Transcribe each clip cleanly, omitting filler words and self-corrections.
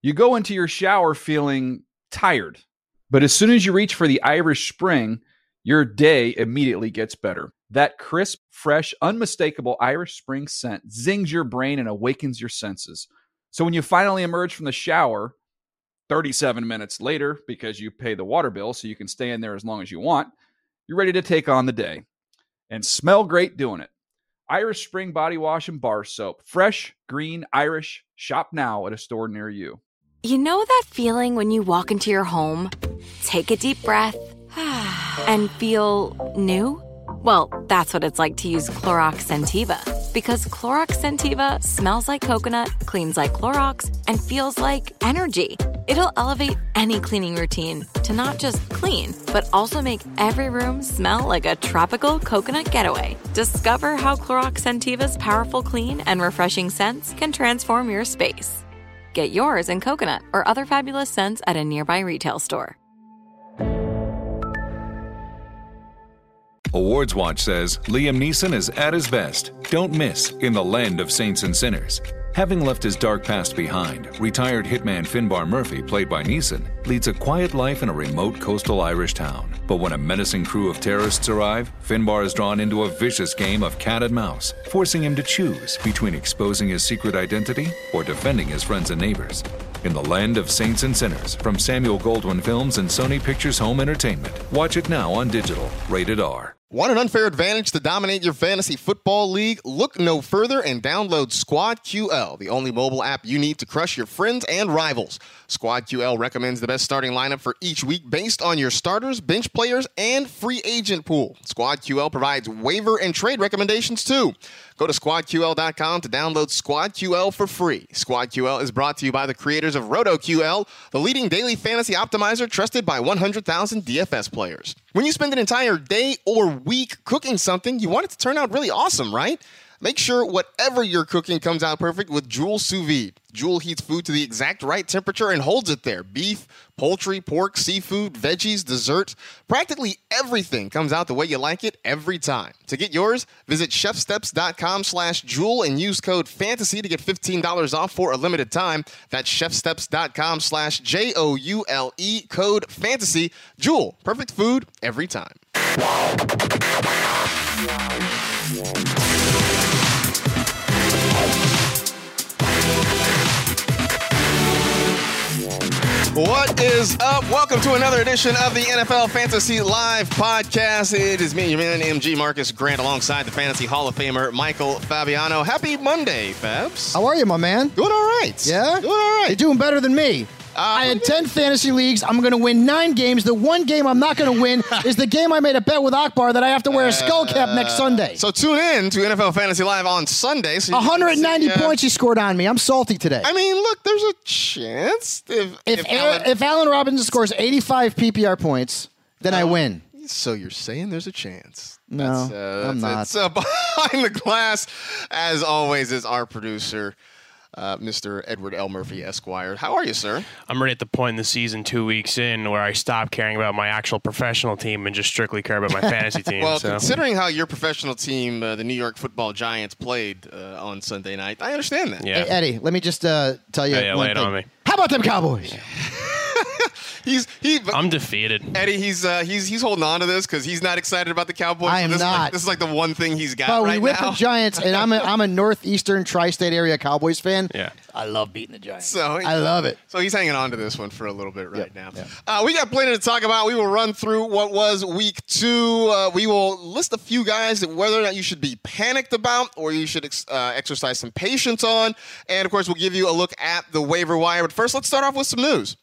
You go into your shower feeling tired, but as soon as you reach for the Irish Spring, your day immediately gets better. That crisp, fresh, unmistakable Irish Spring scent zings your brain and awakens your senses. So when you finally emerge from the shower 37 minutes later, because you pay the water bill so you can stay in there as long as you want, you're ready to take on the day and smell great doing it. Irish Spring Body Wash and Bar Soap. Fresh, green, Irish. Shop now at a store near you. You know that feeling when you walk into your home, take a deep breath, and feel new? Well, that's what it's like to use Clorox Scentiva. Because Clorox Scentiva smells like coconut, cleans like Clorox, and feels like energy. It'll elevate any cleaning routine to not just clean, but also make every room smell like a tropical coconut getaway. Discover how Clorox Scentiva's powerful clean and refreshing scents can transform your space. Get yours in coconut or other fabulous scents at a nearby retail store. Awards Watch says Liam Neeson is at his best. Don't miss In the Land of Saints and Sinners. Having left his dark past behind, retired hitman Finbar Murphy, played by Neeson, leads a quiet life in a remote coastal Irish town. But when a menacing crew of terrorists arrive, Finbar is drawn into a vicious game of cat and mouse, forcing him to choose between exposing his secret identity or defending his friends and neighbors. In the Land of Saints and Sinners, from Samuel Goldwyn Films and Sony Pictures Home Entertainment. Watch it now on digital. Rated R. Want an unfair advantage to dominate your fantasy football league? Look no further and download SquadQL, the only mobile app you need to crush your friends and rivals. SquadQL recommends the best starting lineup for each week based on your starters, bench players, and free agent pool. SquadQL provides waiver and trade recommendations too. Go to SquadQL.com to download SquadQL for free. SquadQL is brought to you by the creators of RotoQL, the leading daily fantasy optimizer trusted by 100,000 DFS players. When you spend an entire day or week cooking something, you want it to turn out really awesome, right? Make sure whatever you're cooking comes out perfect with Joule Sous Vide. Joule heats food to the exact right temperature and holds it there. Beef, poultry, pork, seafood, veggies, dessert. Practically everything comes out the way you like it every time. To get yours, visit chefsteps.com/Joule and use code FANTASY to get $15 off for a limited time. That's chefsteps.com/JOULE, code FANTASY. Joule, perfect food every time. What is up? Welcome to another edition of the NFL Fantasy Live podcast. It is me, your man, MG Marcus Grant, alongside the Fantasy Hall of Famer, Michael Fabiano. Happy Monday, Fabs. How are you, my man? Doing all right. Yeah? Doing all right. You're doing better than me. I had 10 fantasy leagues. I'm going to win 9 games. The one game I'm not going to win is the game I made a bet with Akbar that I have to wear a skull cap next Sunday. So tune in to NFL Fantasy Live on Sunday. So 190 points he scored on me. I'm salty today. I mean, look, there's a chance. If Allen Robinson scores 85 PPR points, then I win. So you're saying there's a chance? No, I'm not. Behind the glass, as always, is our producer, Mr. Edward L. Murphy, Esquire. How are you, sir? I'm ready at the point in the season 2 weeks in where I stop caring about my actual professional team and just strictly care about my fantasy team. Well, considering how your professional team, the New York Football Giants, played on Sunday night, I understand that. Yeah. Hey, Eddie, let me just tell you one lay it thing. on me. How about them Cowboys? I'm defeated. Eddie, he's holding on to this because he's not excited about the Cowboys. I am not. This is like the one thing he's got But right we whipped now. the Giants, and I'm a northeastern tri-state area Cowboys fan. Yeah. I love beating the Giants. So I love it. So he's hanging on to this one for a little bit right now. Yep. We got plenty to talk about. We will run through what was week 2. We will list a few guys that whether or not you should be panicked about or you should exercise some patience on. And, of course, we'll give you a look at the waiver wire. But first, let's start off with some news.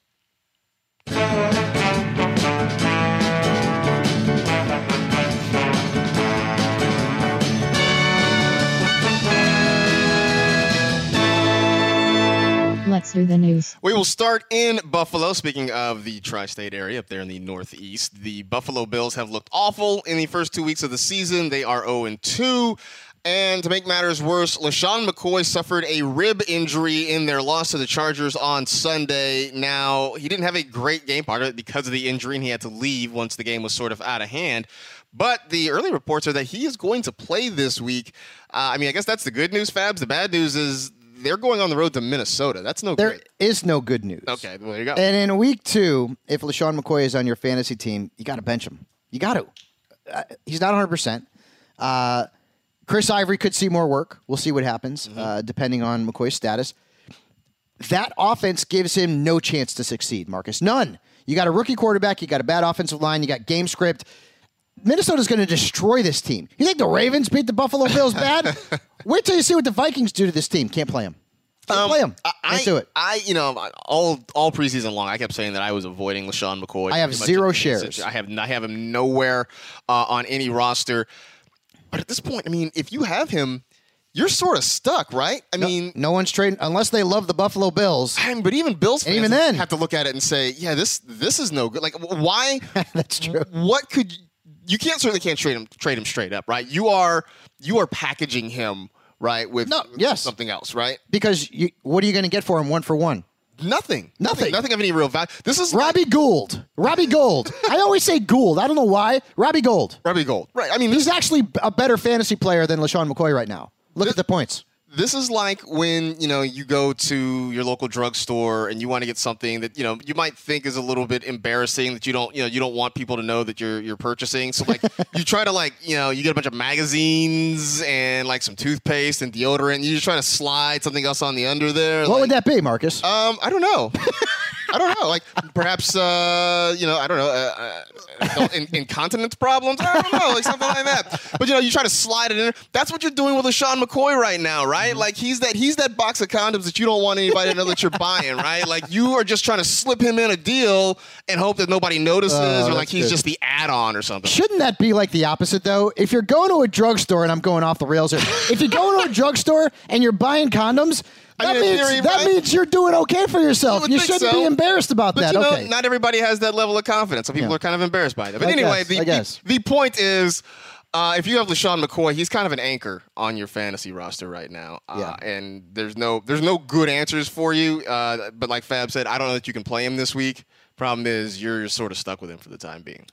Let's do the news. We will start in Buffalo. Speaking of the tri-state area up there in the Northeast, the Buffalo Bills have looked awful in the first 2 weeks of the season. They are 0-2. And to make matters worse, LaShawn McCoy suffered a rib injury in their loss to the Chargers on Sunday. Now, he didn't have a great game, part of it because of the injury, and he had to leave once the game was sort of out of hand. But the early reports are that he is going to play this week. I guess that's the good news, Fabs. The bad news is they're going on the road to Minnesota. That's no There good. is no good news. Okay, well, there you go. And in week 2, if LaShawn McCoy is on your fantasy team, you got to bench him. You got to. He's not 100%. Chris Ivory could see more work. We'll see what happens, depending on McCoy's status. That offense gives him no chance to succeed, Marcus. None. You got a rookie quarterback. You got a bad offensive line. You got game script. Minnesota's going to destroy this team. You think the Ravens beat the Buffalo Bills bad? Wait till you see what the Vikings do to this team. Can't play them. Can't play them. Can't do it. All preseason long, I kept saying that I was avoiding LaShawn McCoy. I have pretty much 0 in shares. I have him nowhere on any roster. But at this point, I mean, if you have him, you're sort of stuck, right? I mean, no one's trading unless they love the Buffalo Bills. But even Bills fans even then have to look at it and say, yeah, this is no good. Like, why? That's true. What could you certainly can't trade him straight up, right? You are packaging him right with something else, right? Because what are you going to get for him 1 for 1? Nothing of any real value. This is Robbie Gould. I always say Gould. I don't know why. Robbie Gould. Right. I mean, he's actually a better fantasy player than LaShawn McCoy right now. Look at the points. This is like when, you go to your local drugstore and you want to get something that, you might think is a little bit embarrassing that you don't want people to know that you're purchasing. So like you try to you get a bunch of magazines and like some toothpaste and deodorant. And you just try to slide something else on the under there. What would that be, Marcus? I don't know. Like perhaps, I don't know, incontinence problems. I don't know, like something like that. But you try to slide it in. That's what you're doing with LaShawn McCoy right now, right? Mm-hmm. Like he's that box of condoms that you don't want anybody to know that you're buying, right? Like you are just trying to slip him in a deal and hope that nobody notices, or like he's just the add-on or something. Shouldn't that be like the opposite though? If you're going to a drugstore, and I'm going off the rails here, if you go to a drugstore and you're buying condoms. That means you're doing okay for yourself. You shouldn't be embarrassed about that. Okay. Not everybody has that level of confidence. Some people are kind of embarrassed by that. But anyway, the point is, if you have LaShawn McCoy, he's kind of an anchor on your fantasy roster right now. And there's no good answers for you. But like Fab said, I don't know that you can play him this week. Problem is, you're sort of stuck with him for the time being.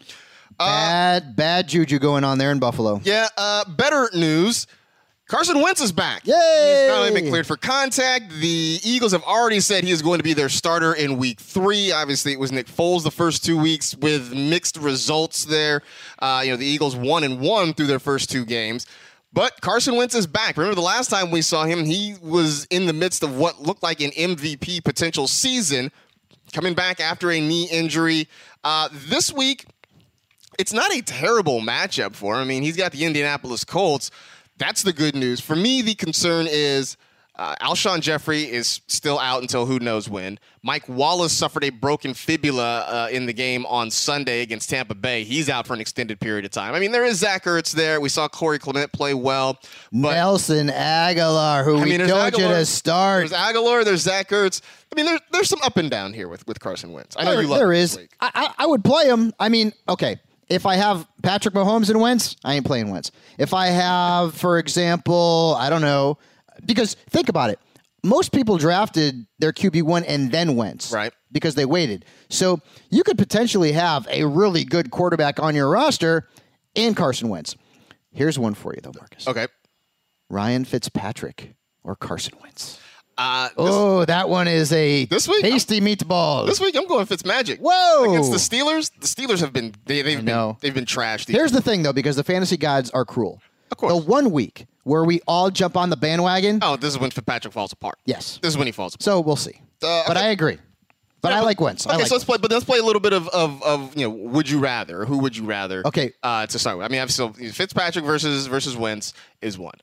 Bad juju going on there in Buffalo. Yeah. Better news. Carson Wentz is back. Yay! He's not only been cleared for contact. The Eagles have already said he is going to be their starter in week 3. Obviously, it was Nick Foles the first 2 weeks with mixed results there. The Eagles 1-1 through their first 2 games. But Carson Wentz is back. Remember the last time we saw him, he was in the midst of what looked like an MVP potential season, coming back after a knee injury. This week, it's not a terrible matchup for him. I mean, he's got the Indianapolis Colts. That's the good news. For me, the concern is Alshon Jeffrey is still out until who knows when. Mike Wallace suffered a broken fibula in the game on Sunday against Tampa Bay. He's out for an extended period of time. I mean, there is Zach Ertz there. We saw Corey Clement play well. But Nelson Aguilar, who we told you to start. There's Aguilar. There's Zach Ertz. I mean, there's some up and down here with Carson Wentz. I know you love there him is. this week. I would play him. I mean, okay. If I have Patrick Mahomes and Wentz, I ain't playing Wentz. If I have, for example, I don't know, because think about it. Most people drafted their QB1 and then Wentz. Right. Because they waited. So you could potentially have a really good quarterback on your roster and Carson Wentz. Here's one for you, though, Marcus. Okay. Ryan Fitzpatrick or Carson Wentz. That one is a tasty meatball. This week I'm going Fitzmagic. Whoa! Against the Steelers. The Steelers have been they've been trashed. Here's the thing though, because the fantasy gods are cruel. Of course. The 1 week where we all jump on the bandwagon. Oh, this is when Fitzpatrick falls apart. Yes. This is when he falls apart. So we'll see. But I agree. But I like Wentz. Okay, let's play a little bit of would you rather? Who would you rather? Okay. To start with, I mean, so Fitzpatrick versus Wentz is one.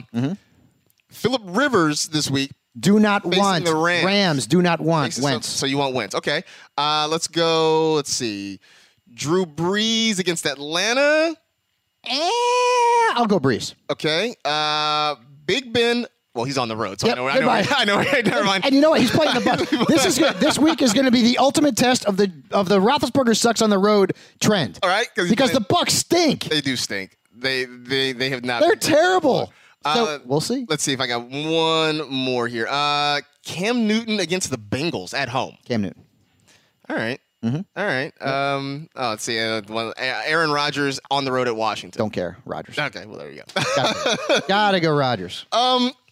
Phillip Rivers this week. Do not want the Rams. Do not want Wentz. So you want Wentz. Okay. Let's go. Let's see. Drew Brees against Atlanta. I'll go Brees. Okay. Big Ben. Well, he's on the road, so Yep, I know. Never mind. And you know what? He's playing the Bucs. This week is going to be the ultimate test of the Roethlisberger sucks on the road trend. All right, because the Bucs stink. They do stink. They have not. They're terrible. So we'll see. Let's see if I got one more here. Cam Newton against the Bengals at home. Cam Newton. All right. Mm-hmm. All right. Let's see. Aaron Rodgers on the road at Washington. Don't care. Rodgers. Okay. Well, there you go. Gotta go Rodgers.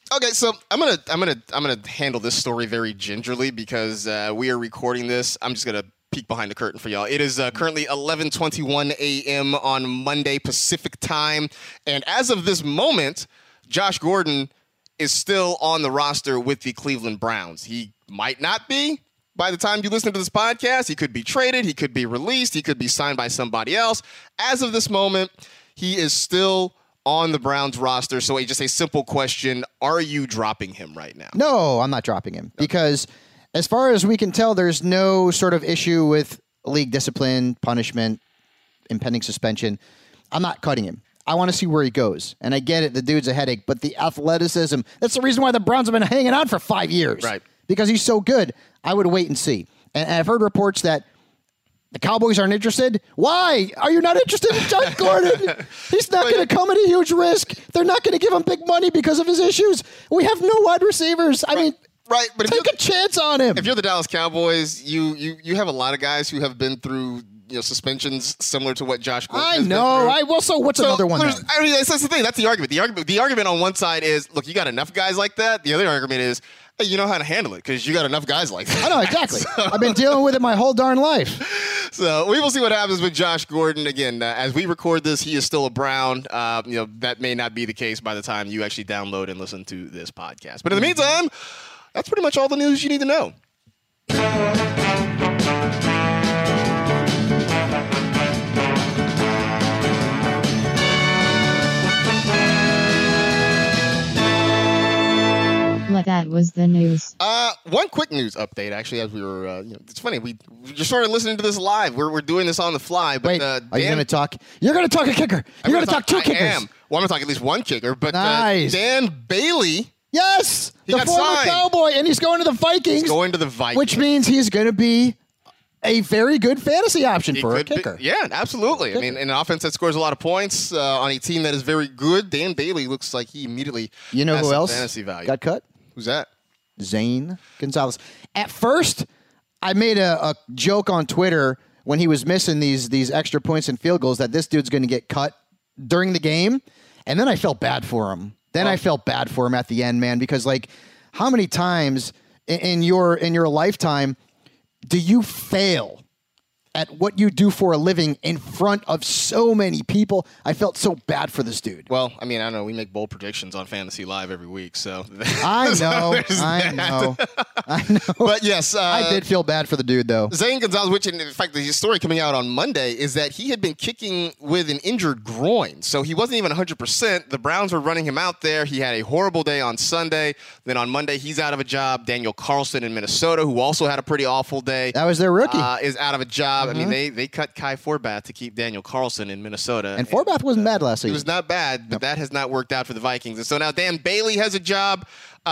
Okay, so I'm gonna handle this story very gingerly because we are recording this. I'm just gonna peek behind the curtain for y'all. It is currently 11:21 a.m. on Monday Pacific time, and as of this moment, Josh Gordon is still on the roster with the Cleveland Browns. He might not be by the time you listen to this podcast. He could be traded. He could be released. He could be signed by somebody else. As of this moment, he is still on the Browns roster. So just a simple question, are you dropping him right now? No, I'm not dropping him because as far as we can tell, there's no sort of issue with league discipline, punishment, impending suspension. I'm not cutting him. I want to see where he goes. And I get it, the dude's a headache, but the athleticism, that's the reason why the Browns have been hanging on for 5 years. Right. Because he's so good. I would wait and see. And I've heard reports that the Cowboys aren't interested. Why are you not interested in Josh Gordon? He's not going to come at a huge risk. They're not going to give him big money because of his issues. We have no wide receivers. I mean, right, but take a chance on him. If you're the Dallas Cowboys, you have a lot of guys who have been through suspensions similar to what Josh Gordon has know. been through. So what's another one? I mean, that's the thing. That's the argument. The argument on one side is, look, you got enough guys like that. The other argument is, hey, you know how to handle it because you got enough guys like that. I know, exactly. I've been dealing with it my whole darn life. So we will see what happens with Josh Gordon. Again, as we record this, he is still a Brown. That may not be the case by the time you actually download and listen to this podcast. But in the meantime, that's pretty much all the news you need to know. That was the news. One quick news update, actually, as we were, it's funny, we just started listening to this live. We're doing this on the fly. But wait, are you going to talk? You're going to talk a kicker. You're going to talk two kickers. I am. Well, I'm going to talk at least one kicker. But nice. Dan Bailey. Yes, he the got former signed. Cowboy, and he's going to the Vikings. He's going to the Vikings. Which means he's going to be a very good fantasy option for a kicker. Yeah, absolutely. I mean, in an offense that scores a lot of points on a team that is very good, Dan Bailey looks like he immediately has who some else fantasy value. Got cut? Who's that? Zane Gonzalez. At first, I made a joke on Twitter when he was missing these extra points and field goals that this dude's going to get cut during the game, and then I felt bad for him. I felt bad for him at the end, man, because like, how many times in your lifetime do you fail at what you do for a living in front of so many people? I felt so bad for this dude. Well, I mean, I don't know. We make bold predictions on Fantasy Live every week, so I know. But yes, I did feel bad for the dude, though. Zane Gonzalez, which in fact, the story coming out on Monday is that he had been kicking with an injured groin, so he wasn't even 100%. The Browns were running him out there. He had a horrible day on Sunday. Then on Monday, he's out of a job. Daniel Carlson in Minnesota, who also had a pretty awful day, that was their rookie, is out of a job. I mean, they cut Kai Forbath to keep Daniel Carlson in Minnesota. And Forbath wasn't bad last season. He was not bad, but that has not worked out for the Vikings. And so now Dan Bailey has a job.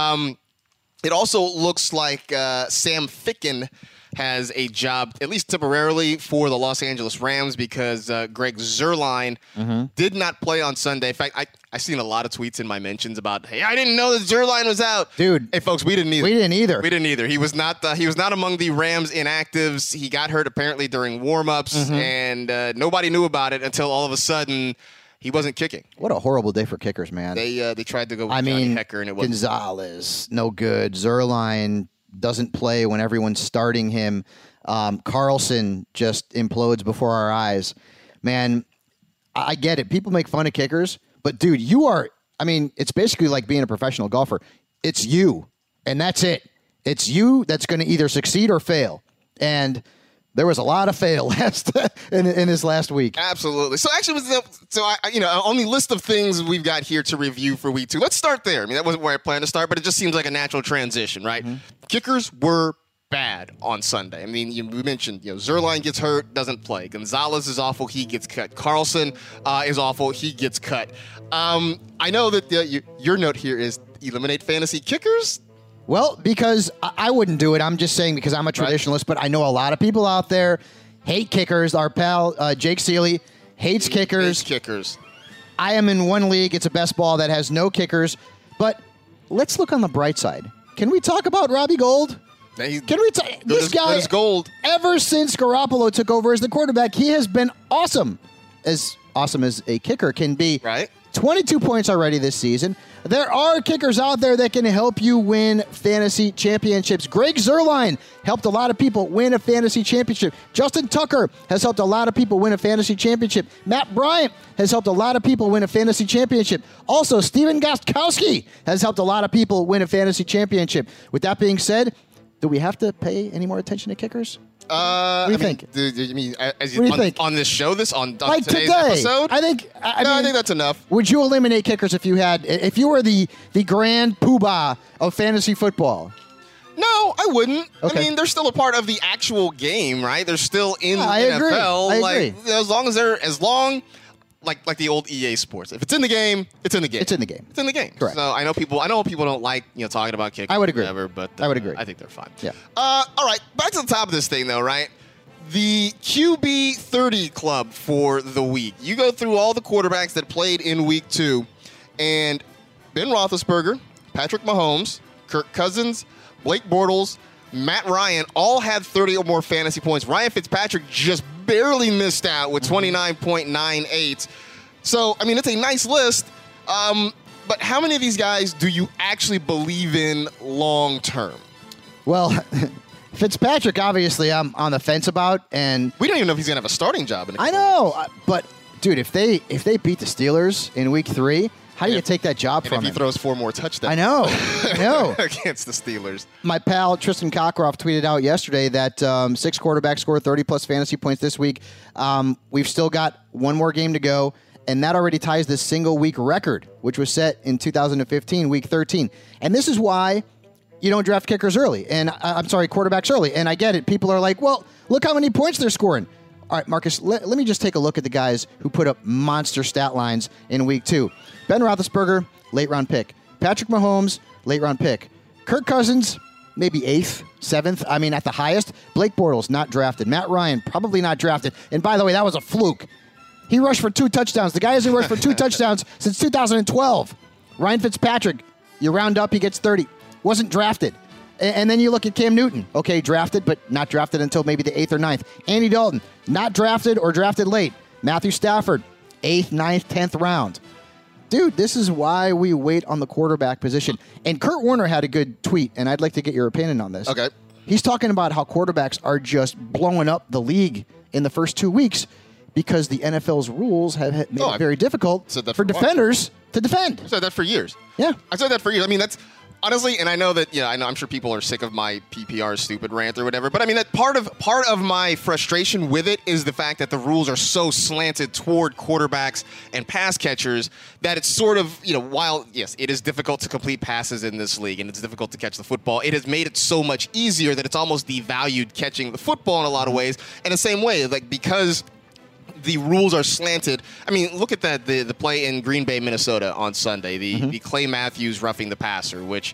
It also looks like Sam Ficken has a job, at least temporarily, for the Los Angeles Rams because Greg Zuerlein did not play on Sunday. In fact, I seen a lot of tweets in my mentions about, hey, I didn't know that Zuerlein was out. Dude. Hey, folks, we didn't either. We didn't either. He was not among the Rams inactives. He got hurt apparently during warm-ups, and nobody knew about it until all of a sudden he wasn't kicking. What a horrible day for kickers, man. They tried to go with Johnny Hecker, and it wasn't. Gonzalez, no good. Zuerlein doesn't play when everyone's starting him. Carlson just implodes before our eyes. Man, I get it. People make fun of kickers, but dude, it's basically like being a professional golfer. It's you, and that's it. It's you that's going to either succeed or fail. And there was a lot of fail in this last week. Absolutely. So actually, on the list of things we've got here to review for week 2, let's start there. I mean, that wasn't where I planned to start, but it just seems like a natural transition, right? Kickers were bad on Sunday. I mean, we mentioned, Zuerlein gets hurt, doesn't play. Gonzalez is awful, he gets cut. Carlson is awful, he gets cut. I know that your note here is eliminate fantasy kickers. Well, because I wouldn't do it. I'm just saying because I'm a traditionalist, but I know a lot of people out there hate kickers. Our pal, Jake Seeley, hates kickers. I am in one league. It's a best ball that has no kickers. But let's look on the bright side. Can we talk about Robbie Gould? Can we talk? This guy, Gold. Ever since Garoppolo took over as the quarterback, he has been awesome. As awesome as a kicker can be. Right. 22 points already this season. There are kickers out there that can help you win fantasy championships. Greg Zuerlein helped a lot of people win a fantasy championship. Justin Tucker has helped a lot of people win a fantasy championship. Matt Bryant has helped a lot of people win a fantasy championship. Also, Steven Gostkowski has helped a lot of people win a fantasy championship. With that being said, do we have to pay any more attention to kickers? What do you think? What do you you think? On this show, on Like today's today, episode? I think that's enough. Would you eliminate kickers if you were the grand poobah of fantasy football? No, I wouldn't. Okay. I mean, they're still a part of the actual game, right? They're still in the I agree. NFL. I agree. Like, as long like the old EA Sports. If it's in the game, it's in the game. It's in the game. It's in the game. Correct. So I know people don't like talking about kickers. I would agree. Whatever, but I would agree. I think they're fine. Yeah. All right. Back to the top of this thing, though. Right. The QB 30 club for the week. You go through all the quarterbacks that played in week 2, and Ben Roethlisberger, Patrick Mahomes, Kirk Cousins, Blake Bortles, Matt Ryan all had 30 or more fantasy points. Ryan Fitzpatrick just barely missed out with 29.98. So, I mean, it's a nice list. But how many of these guys do you actually believe in long term? Well, Fitzpatrick, obviously, I'm on the fence about, and We don't even know if he's going to have a starting job. I know, but dude, if they beat the Steelers in week 3, how do you take that job And from if he him? throws 4 more touchdowns. I know. against the Steelers. My pal Tristan Cockcroft tweeted out yesterday that 6 quarterbacks scored 30-plus fantasy points this week. We've still got one more game to go, and that already ties the single-week record, which was set in 2015, week 13. And this is why you don't draft kickers early, and quarterbacks early. And I get it. People are like, well, look how many points they're scoring. All right, Marcus, let me just take a look at the guys who put up monster stat lines in week 2. Ben Roethlisberger, late-round pick. Patrick Mahomes, late-round pick. Kirk Cousins, maybe 8th, 7th. I mean, at the highest. Blake Bortles, not drafted. Matt Ryan, probably not drafted. And by the way, that was a fluke. He rushed for 2 touchdowns. The guy hasn't rushed for 2 touchdowns since 2012. Ryan Fitzpatrick, you round up, he gets 30. Wasn't drafted. And then you look at Cam Newton. Okay, drafted, but not drafted until maybe the 8th or 9th. Andy Dalton, not drafted or drafted late. Matthew Stafford, 8th, 9th, 10th round. Dude, this is why we wait on the quarterback position. And Kurt Warner had a good tweet, and I'd like to get your opinion on this. Okay. He's talking about how quarterbacks are just blowing up the league in the first 2 weeks because the NFL's rules have made it very difficult for defenders to defend. I said that for years. Yeah. I said that for years. I mean, that's honestly, and I know that, I'm sure people are sick of my PPR stupid rant or whatever, but I mean, that part of my frustration with it is the fact that the rules are so slanted toward quarterbacks and pass catchers that it's sort of, while, yes, it is difficult to complete passes in this league and it's difficult to catch the football, it has made it so much easier that it's almost devalued catching the football in a lot of ways. In the same way, like, because the rules are slanted. I mean, look at that, the play in Green Bay, Minnesota on Sunday, the Clay Matthews roughing the passer, which,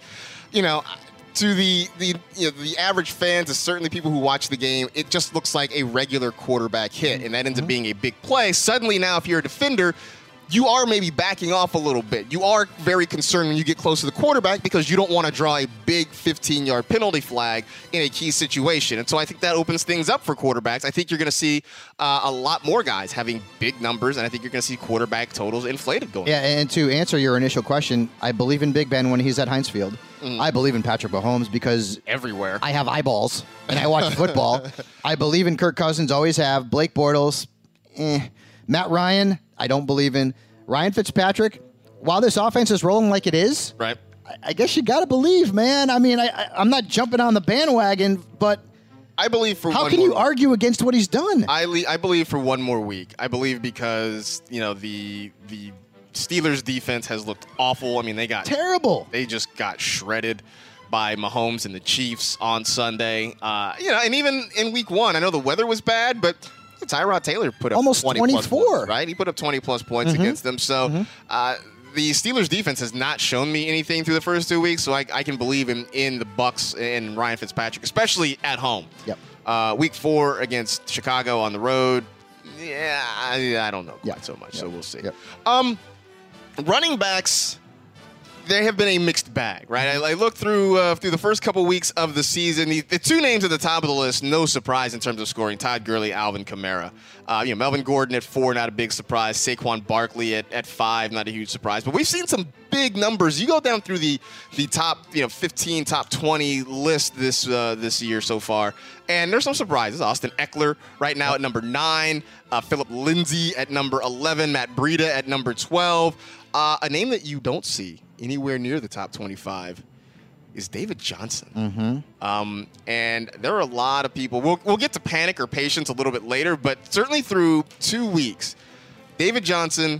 to the average fans, and certainly people who watch the game, it just looks like a regular quarterback hit, and that ends up being a big play. Suddenly now, if you're a defender, you are maybe backing off a little bit. You are very concerned when you get close to the quarterback because you don't want to draw a big 15-yard penalty flag in a key situation. And so I think that opens things up for quarterbacks. I think you're going to see a lot more guys having big numbers, and I think you're going to see quarterback totals inflated going. Yeah, and to answer your initial question, I believe in Big Ben when he's at Heinz Field. I believe in Patrick Mahomes because everywhere I have eyeballs and I watch football. I believe in Kirk Cousins, always have. Blake Bortles, Matt Ryan, I don't believe in. Ryan Fitzpatrick, while this offense is rolling like it is, right? I guess you got to believe, man. I mean, I'm not jumping on the bandwagon, but I believe for how can you argue against what he's done? I believe for one more week. I believe because, the Steelers defense has looked awful. I mean, they got terrible. They just got shredded by Mahomes and the Chiefs on Sunday. And even in week 1, I know the weather was bad, but Tyrod Taylor put up almost 24 points, right? He put up 20-plus points against them. So the Steelers defense has not shown me anything through the first 2 weeks, so I can believe in the Bucs and Ryan Fitzpatrick, especially at home. Yep. Week 4 against Chicago on the road, I don't know quite so much, so we'll see. Yep. Running backs, they have been a mixed bag, right? I looked through the first couple weeks of the season. The two names at the top of the list, no surprise in terms of scoring: Todd Gurley, Alvin Kamara. Melvin Gordon at 4, not a big surprise. Saquon Barkley at 5, not a huge surprise. But we've seen some big numbers. You go down through the top 15, top 20 list this year so far, and there's some surprises. Austin Eckler right now at number 9, Philip Lindsay at number 11, Matt Breida at number 12. A name that you don't see anywhere near the top 25 is David Johnson. And there are a lot of people. We'll get to panic or patience a little bit later, but certainly through 2 weeks, David Johnson,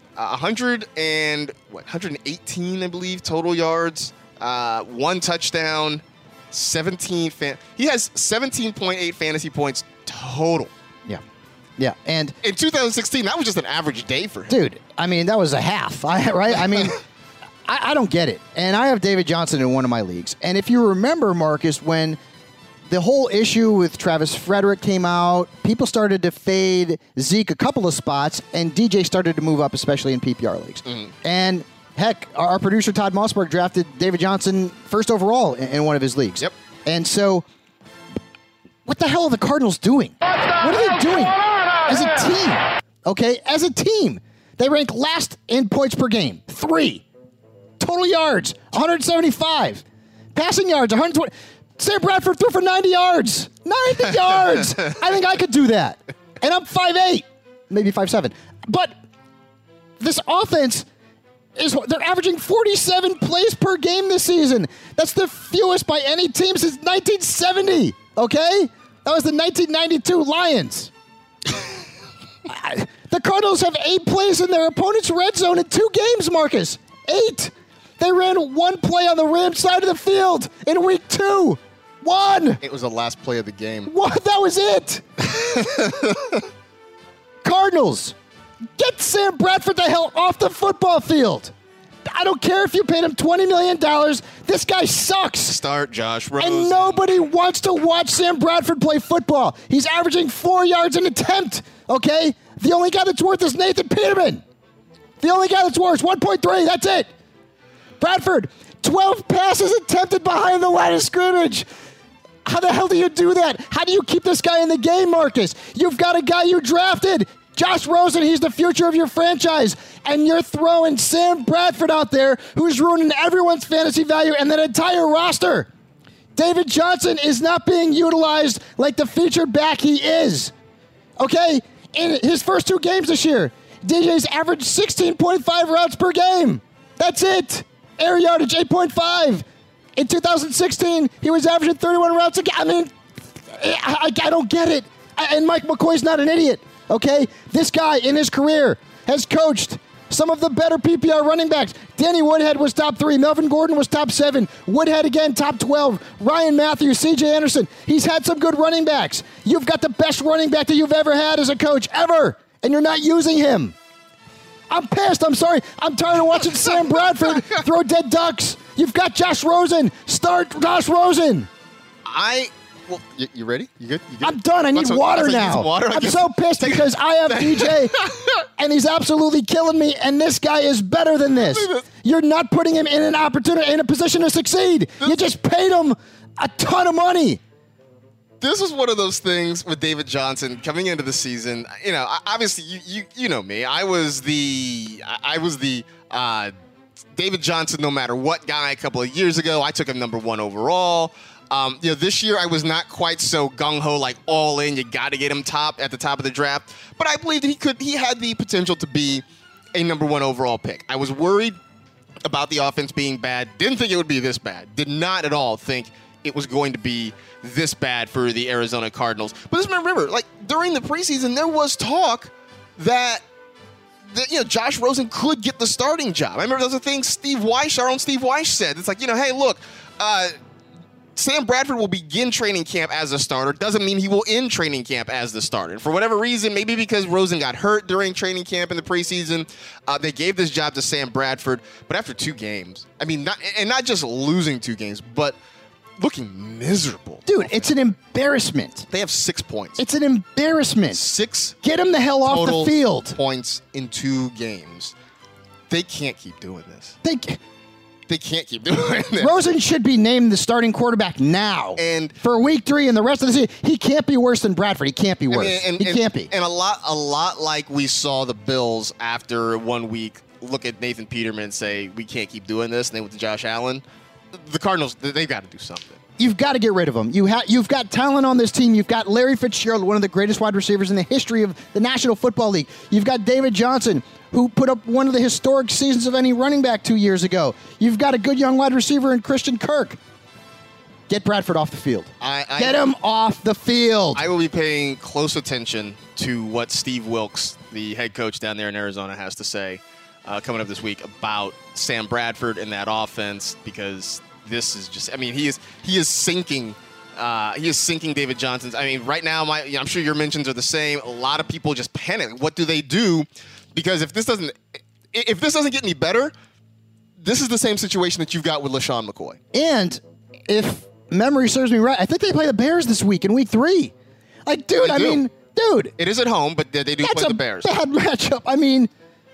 118, I believe, total yards, 1 touchdown, 17. He has 17.8 fantasy points total. Yeah, and in 2016, that was just an average day for him. Dude, I mean, that was a half, right? I mean, I don't get it. And I have David Johnson in one of my leagues. And if you remember, Marcus, when the whole issue with Travis Frederick came out, people started to fade Zeke a couple of spots, and DJ started to move up, especially in PPR leagues. And heck, our producer Todd Mossberg drafted David Johnson first overall in one of his leagues. Yep. And so, what the hell are the Cardinals doing? What are they doing? As a team, okay? As a team, they rank last in points per game. 3. Total yards, 175. Passing yards, 120. Sam Bradford threw for 90 yards. 90 yards. I think I could do that. And I'm 5'8", maybe 5'7". But this offense, they're averaging 47 plays per game this season. That's the fewest by any team since 1970, okay? That was the 1992 Lions. The Cardinals have 8 plays in their opponent's red zone in 2 games, Marcus. 8. They ran 1 play on the Rams side of the field in week 2. 1. It was the last play of the game. What? That was it. Cardinals, get Sam Bradford the hell off the football field. I don't care if you paid him $20 million. This guy sucks. Start Josh Rosen. And nobody wants to watch Sam Bradford play football. He's averaging 4 yards an attempt, okay? The only guy that's worth is Nathan Peterman. The only guy that's worth 1.3, that's it. Bradford, 12 passes attempted behind the line of scrimmage. How the hell do you do that? How do you keep this guy in the game, Marcus? You've got a guy you drafted, Josh Rosen. He's the future of your franchise. And you're throwing Sam Bradford out there, who's ruining everyone's fantasy value and that entire roster. David Johnson is not being utilized like the featured back he is. Okay? In his first 2 games this year, DJ's averaged 16.5 routes per game. That's it. Air yardage, 8.5. In 2016, he was averaging 31 routes a game. I mean, I don't get it. And Mike McCoy's not an idiot, okay? This guy, in his career, has coached some of the better PPR running backs. Danny Woodhead was top 3. Melvin Gordon was top 7. Woodhead again, top 12. Ryan Matthews, C.J. Anderson. He's had some good running backs. You've got the best running back that you've ever had as a coach, ever, and you're not using him. I'm pissed. I'm sorry. I'm tired of watching Sam Bradford throw dead ducks. You've got Josh Rosen. Start Josh Rosen. Well, you ready? You good? I'm done. I need water now. I'm so pissed because I have DJ, and he's absolutely killing me, and this guy is better than this. You're not putting him in in a position to succeed. You just paid him a ton of money. This was one of those things with David Johnson coming into the season. You know, obviously, you know me. I was the David Johnson no matter what guy a couple of years ago. I took him number 1 overall. This year I was not quite so gung-ho, like all in. You got to get him at the top of the draft. But I believed he had the potential to be a number 1 overall pick. I was worried about the offense being bad. Didn't think it would be this bad. Did not at all think it was going to be this bad for the Arizona Cardinals. But just remember, like during the preseason, there was talk that Josh Rosen could get the starting job. I remember there was a thing our own Steve Weish said. It's like, hey, look, Sam Bradford will begin training camp as a starter. Doesn't mean he will end training camp as the starter. And for whatever reason, maybe because Rosen got hurt during training camp in the preseason, they gave this job to Sam Bradford. But after 2 games, I mean, not just losing 2 games, but looking miserable. Dude, it's an embarrassment. They have 6 points. It's an embarrassment. 6 Get him the hell off the field. Points in 2 games. They can't keep doing this. They can't keep doing this. Rosen should be named the starting quarterback now. And for week 3 and the rest of the season, he can't be worse than Bradford. He can't be worse. He can't be. And a lot like we saw the Bills after 1 week look at Nathan Peterman and say, we can't keep doing this, and they went to Josh Allen. The Cardinals, they've got to do something. You've got to get rid of him. You've got talent on this team. You've got Larry Fitzgerald, one of the greatest wide receivers in the history of the National Football League. You've got David Johnson, who put up one of the historic seasons of any running back 2 years ago. You've got a good young wide receiver in Christian Kirk. Get Bradford off the field. Get him off the field. I will be paying close attention to what Steve Wilks, the head coach down there in Arizona, has to say coming up this week about Sam Bradford and that offense, because this is just, I mean, he is sinking. He is sinking David Johnson's. I mean, right now, I'm sure your mentions are the same. A lot of people just panic. What do they do? Because if this doesn't get any better, this is the same situation that you've got with LaShawn McCoy. And if memory serves me right, I think they play the Bears this week in week 3. Like, dude, dude. It is at home, but they do play the Bears. That's a bad matchup. I mean,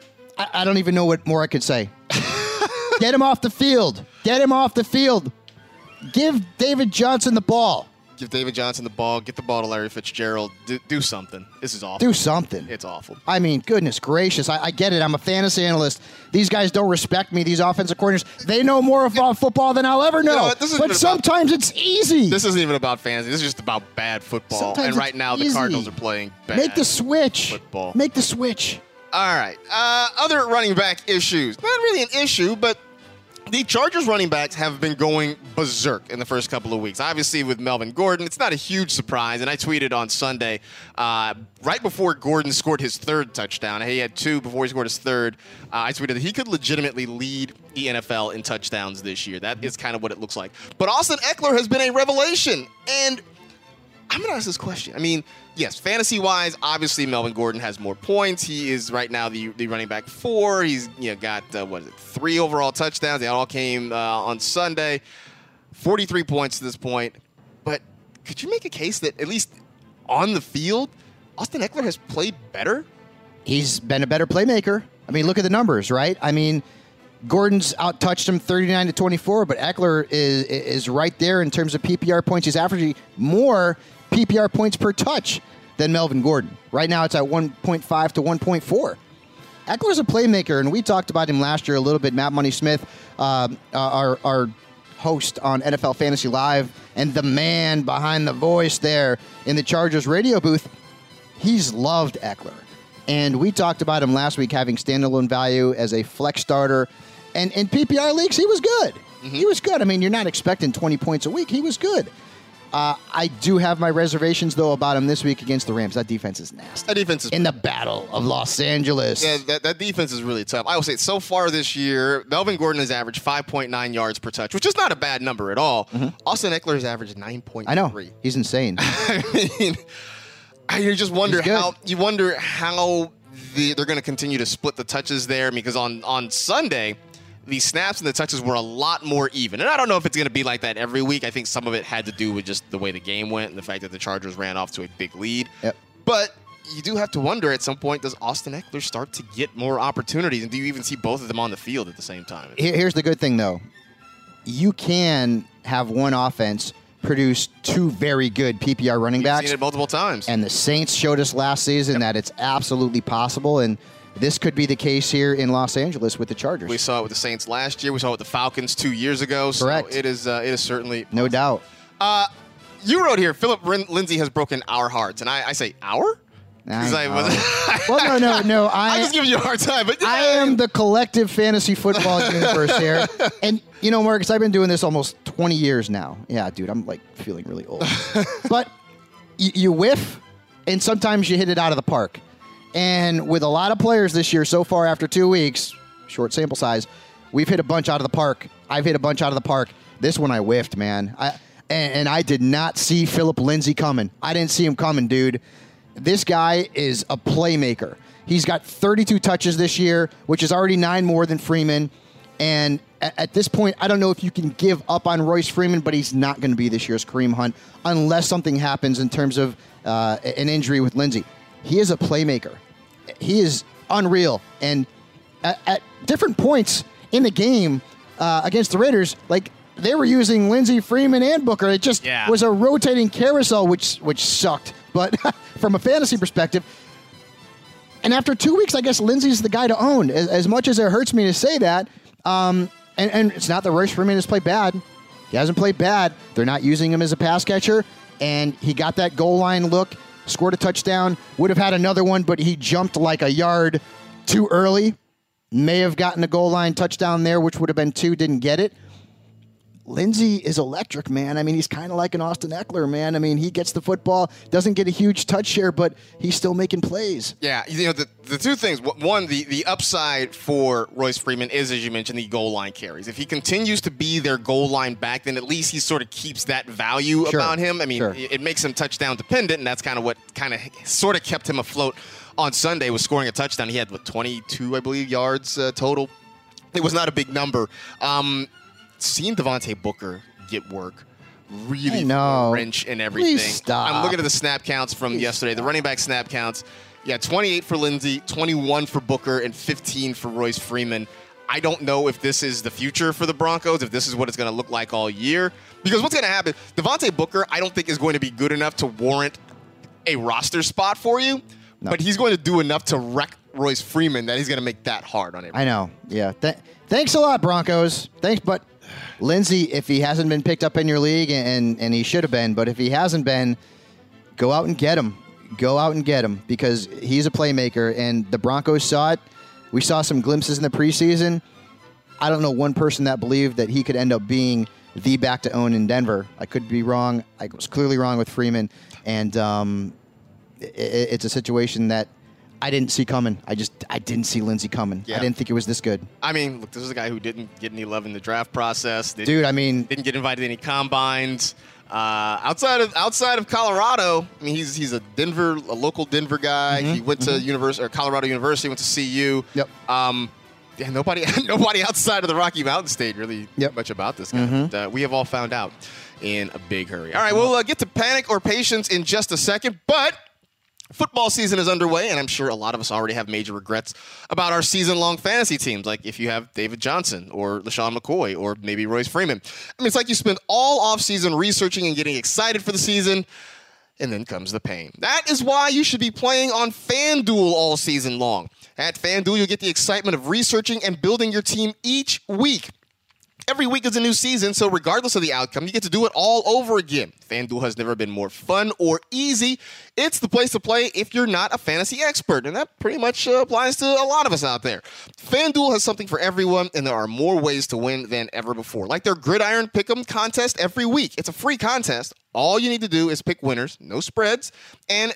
I don't even know what more I could say. Get him off the field. Get him off the field. Give David Johnson the ball. Give David Johnson the ball. Get the ball to Larry Fitzgerald. Do something. This is awful. Do something. It's awful. I mean, goodness gracious. I get it. I'm a fantasy analyst. These guys don't respect me, these offensive coordinators. They know more about football than I'll ever know. But sometimes it's easy. This isn't even about fantasy. This is just about bad football. Sometimes and right now, the Cardinals are playing bad Make the switch. Football. Make the switch. All right. Other running back issues. Not really an issue, but the Chargers running backs have been going berserk in the first couple of weeks. Obviously, with Melvin Gordon, it's not a huge surprise. And I tweeted on Sunday, right before Gordon scored his 3rd touchdown. He had 2 before he scored his 3rd. I tweeted that he could legitimately lead the NFL in touchdowns this year. That is kind of what it looks like. But Austin Eckler has been a revelation. And I'm going to ask this question. I mean, yes, fantasy-wise, obviously Melvin Gordon has more points. He is right now the running back 4. He's got 3 overall touchdowns. They all came on Sunday. 43 points to this point. But could you make a case that at least on the field, Austin Eckler has played better? He's been a better playmaker. I mean, look at the numbers, right? I mean, Gordon's out-touched him 39-24, but Eckler is right there in terms of PPR points. He's averaging more PPR points per touch than Melvin Gordon. Right now it's at 1.5 to 1.4. Eckler's a playmaker, and we talked about him last year a little bit. Matt Money Smith, our host on NFL Fantasy Live, and the man behind the voice there in the Chargers radio booth, he's loved Eckler. And we talked about him last week having standalone value as a flex starter. And in PPR leagues, he was good. Mm-hmm. He was good. I mean, you're not expecting 20 points a week. He was good. I do have my reservations, though, about him this week against the Rams. That defense is nasty. That defense is in the Battle of Los Angeles. Yeah, that defense is really tough. I will say, so far this year, Melvin Gordon has averaged 5.9 yards per touch, which is not a bad number at all. Mm-hmm. Austin Eckler has averaged 9.3. I know. He's insane. I mean, you just wonder how they're going to continue to split the touches there, because on Sunday, the snaps and the touches were a lot more even. And I don't know if it's going to be like that every week. I think some of it had to do with just the way the game went and the fact that the Chargers ran off to a big lead. Yep. But you do have to wonder at some point, does Austin Eckler start to get more opportunities? And do you even see both of them on the field at the same time? Here's the good thing, though. You can have one offense produce 2 very good PPR running backs. We've seen it multiple times. And the Saints showed us last season that it's absolutely possible. And this could be the case here in Los Angeles with the Chargers. We saw it with the Saints last year. We saw it with the Falcons 2 years ago. Correct. So it is certainly possible. No doubt. You wrote here, Philip Lindsay has broken our hearts. And I say, our? Well, no. I'm just giving you a hard time. But I am the collective fantasy football universe here. And, Marcus, I've been doing this almost 20 years now. Yeah, dude, I'm, feeling really old. But you whiff, and sometimes you hit it out of the park. And with a lot of players this year so far after 2 weeks, short sample size, we've hit a bunch out of the park. I've hit a bunch out of the park. This one I whiffed, man. And I did not see Philip Lindsay coming. I didn't see him coming, dude. This guy is a playmaker. He's got 32 touches this year, which is already 9 more than Freeman. And at this point, I don't know if you can give up on Royce Freeman, but he's not going to be this year's Kareem Hunt unless something happens in terms of an injury with Lindsay. He is a playmaker. He is unreal. And at different points in the game, against the Raiders, like they were using Lindsey, Freeman, and Booker. It just was a rotating carousel, which sucked. But from a fantasy perspective, and after 2 weeks, I guess Lindsey's the guy to own. As much as it hurts me to say that, and it's not that Royce Freeman has played bad. He hasn't played bad. They're not using him as a pass catcher, and he got that goal line look, scored a touchdown, would have had another one, but he jumped like a yard too early. May have gotten a goal line touchdown there, which would have been 2, didn't get it. Lindsey is electric, man. I mean, he's kind of like an Austin Eckler, man. I mean, he gets the football, doesn't get a huge touch share, but he's still making plays. Yeah, the two things. One, the upside for Royce Freeman is, as you mentioned, the goal line carries. If he continues to be their goal line back, then at least he sort of keeps that value about him. I mean, it makes him touchdown dependent, and that's kind of what sort of kept him afloat on Sunday, was scoring a touchdown. He had, 22, I believe, yards total. It was not a big number. Seeing Devontae Booker get work really threw a wrench in everything. Please stop. I'm looking at the snap counts from yesterday. The running back snap counts. Yeah, 28 for Lindsey, 21 for Booker, and 15 for Royce Freeman. I don't know if this is the future for the Broncos, if this is what it's going to look like all year. Because what's going to happen, Devontae Booker, I don't think is going to be good enough to warrant a roster spot for you. No. But he's going to do enough to wreck Royce Freeman that he's going to make that hard on everyone. I know. Yeah. Thanks a lot, Broncos. Thanks, but Lindsey, if he hasn't been picked up in your league, and he should have been, but if he hasn't been, go out and get him. Go out and get him, because he's a playmaker, and the Broncos saw it. We saw some glimpses in the preseason. I don't know one person that believed that he could end up being the back to own in Denver. I could be wrong. I was clearly wrong with Freeman, and it's a situation that I didn't see coming. I didn't see Lindsey coming. Yeah. I didn't think it was this good. I mean, look, this is a guy who didn't get any love in the draft process. Didn't get invited to any combines. Outside of Colorado, I mean, he's a local Denver guy. Mm-hmm. He went to Colorado University, went to CU. Yep. Yeah, nobody outside of the Rocky Mountain State really knew much about this guy. Mm-hmm. But, we have all found out in a big hurry. All right, we'll get to panic or patience in just a second, but football season is underway, and I'm sure a lot of us already have major regrets about our season-long fantasy teams, like if you have David Johnson or LaShawn McCoy or maybe Royce Freeman. I mean, it's like you spend all offseason researching and getting excited for the season, and then comes the pain. That is why you should be playing on FanDuel all season long. At FanDuel, you'll get the excitement of researching and building your team each week. Every week is a new season, so regardless of the outcome, you get to do it all over again. FanDuel has never been more fun or easy. It's the place to play if you're not a fantasy expert, and that pretty much applies to a lot of us out there. FanDuel has something for everyone, and there are more ways to win than ever before. Like their Gridiron Pick'em contest every week. It's a free contest. All you need to do is pick winners, no spreads, and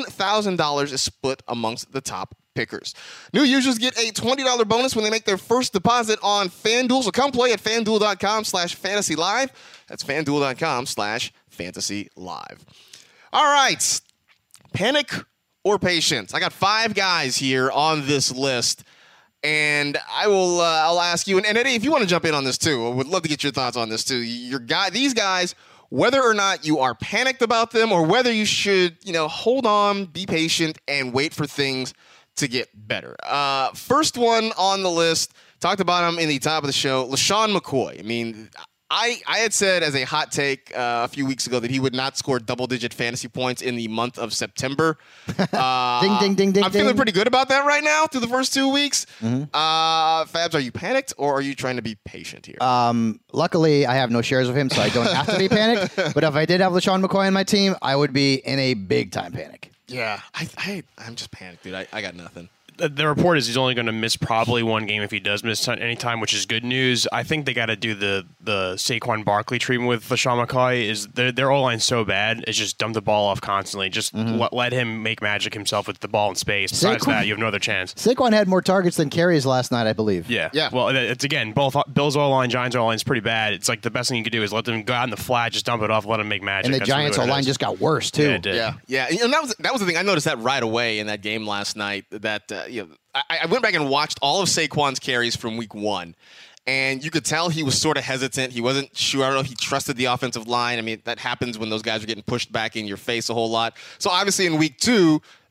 $10,000 is split amongst the top pickers. New users get a $20 bonus when they make their first deposit on FanDuel. So come play at FanDuel.com/fantasylive. That's FanDuel.com/fantasylive. All right. Panic or patience? I got 5 guys here on this list. And I'll ask you, and Eddie, if you want to jump in on this too, I would love to get your thoughts on this too. These guys, whether or not you are panicked about them or whether you should, hold on, be patient, and wait for things to get better. First one on the list, talked about him in the top of the show, LaShawn McCoy. I mean, I had said as a hot take a few weeks ago that he would not score double-digit fantasy points in the month of September. Ding, ding, ding, ding. I'm feeling pretty good about that right now through the first 2 weeks. Mm-hmm. Fabs, are you panicked or are you trying to be patient here? Luckily, I have no shares of him, so I don't have to be panicked. But if I did have LaShawn McCoy on my team, I would be in a big-time panic. Yeah, I'm just panicked, dude. I got nothing. The report is he's only going to miss probably one game if he does miss any time, which is good news. I think they got to do the Saquon Barkley treatment with LaShawn McCoy. Is their O-line's so bad, it's just dump the ball off constantly. Just let him make magic himself with the ball in space. Besides that, you have no other chance. Saquon had more targets than carries last night, I believe. Yeah. Well, it's again, both Bills O-line, Giants O-line is pretty bad. It's like the best thing you can do is let them go out in the flat, just dump it off, let them make magic. And the Giants O-line just got worse too. Yeah, it did. Yeah. And that was the thing. I noticed that right away in that game last night. That I went back and watched all of Saquon's carries from week 1, and you could tell he was sort of hesitant. He wasn't sure. I don't know if he trusted the offensive line. I mean, that happens when those guys are getting pushed back in your face a whole lot. So obviously in week 2,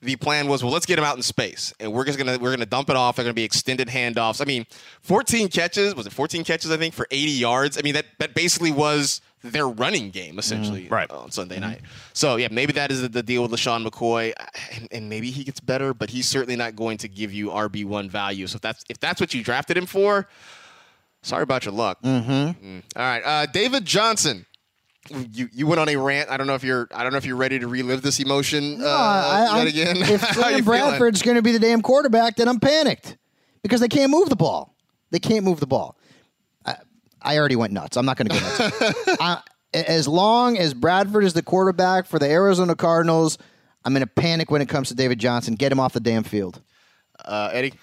the plan was, well, let's get him out in space, and we're gonna dump it off. They're gonna be extended handoffs. I mean, 14 catches, I think, for 80 yards. I mean, that basically was their running game essentially on Sunday night. So yeah, maybe that is the deal with LeSean McCoy, and maybe he gets better, but he's certainly not going to give you RB1 value. So if that's what you drafted him for, sorry about your luck. All right, David Johnson. You went on a rant. I don't know if you're ready to relive this emotion yet again. If Sam Bradford's going to be the damn quarterback, then I'm panicked because they can't move the ball. They can't move the ball. I already went nuts. I'm not going to go nuts. As long as Bradford is the quarterback for the Arizona Cardinals, I'm going to panic when it comes to David Johnson. Get him off the damn field. Eddie?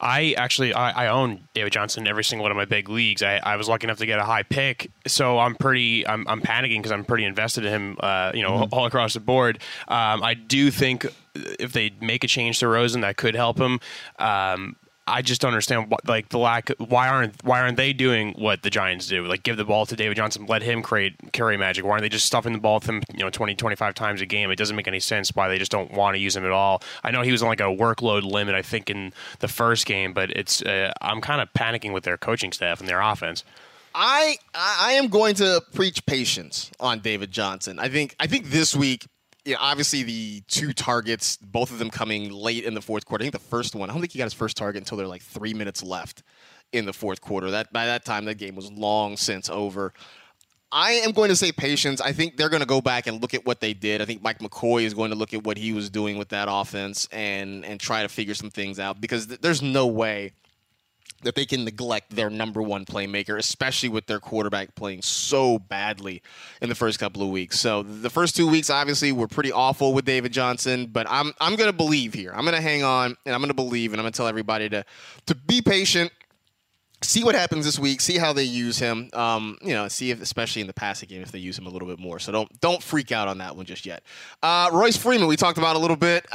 I own David Johnson in every single one of my big leagues. I was lucky enough to get a high pick, so I'm panicking because I'm pretty invested in him, all across the board. I do think if they make a change to Rosen, that could help him. I just don't understand why aren't they doing what the Giants do? Like, give the ball to David Johnson, let him carry magic. Why aren't they just stuffing the ball with him 20, 25 times a game? It doesn't make any sense why they just don't want to use him at all. I know he was on like a workload limit, I think, in the first game, but it's I'm kind of panicking with their coaching staff and their offense. I am going to preach patience on David Johnson. I think this week, obviously the 2 targets, both of them coming late in the fourth quarter. I think the first one, I don't think he got his first target until there were like 3 minutes left in the fourth quarter. By that time, that game was long since over. I am going to say patience. I think they're going to go back and look at what they did. I think Mike McCoy is going to look at what he was doing with that offense and try to figure some things out, because there's no way that they can neglect their number one playmaker, especially with their quarterback playing so badly in the first couple of weeks. So the first 2 weeks, obviously, were pretty awful with David Johnson, but I'm going to believe here. I'm going to hang on, and I'm going to believe, and I'm going to tell everybody to be patient, see what happens this week, see how they use him, see if, especially in the passing game, if they use him a little bit more. So don't freak out on that one just yet. Royce Freeman, we talked about a little bit.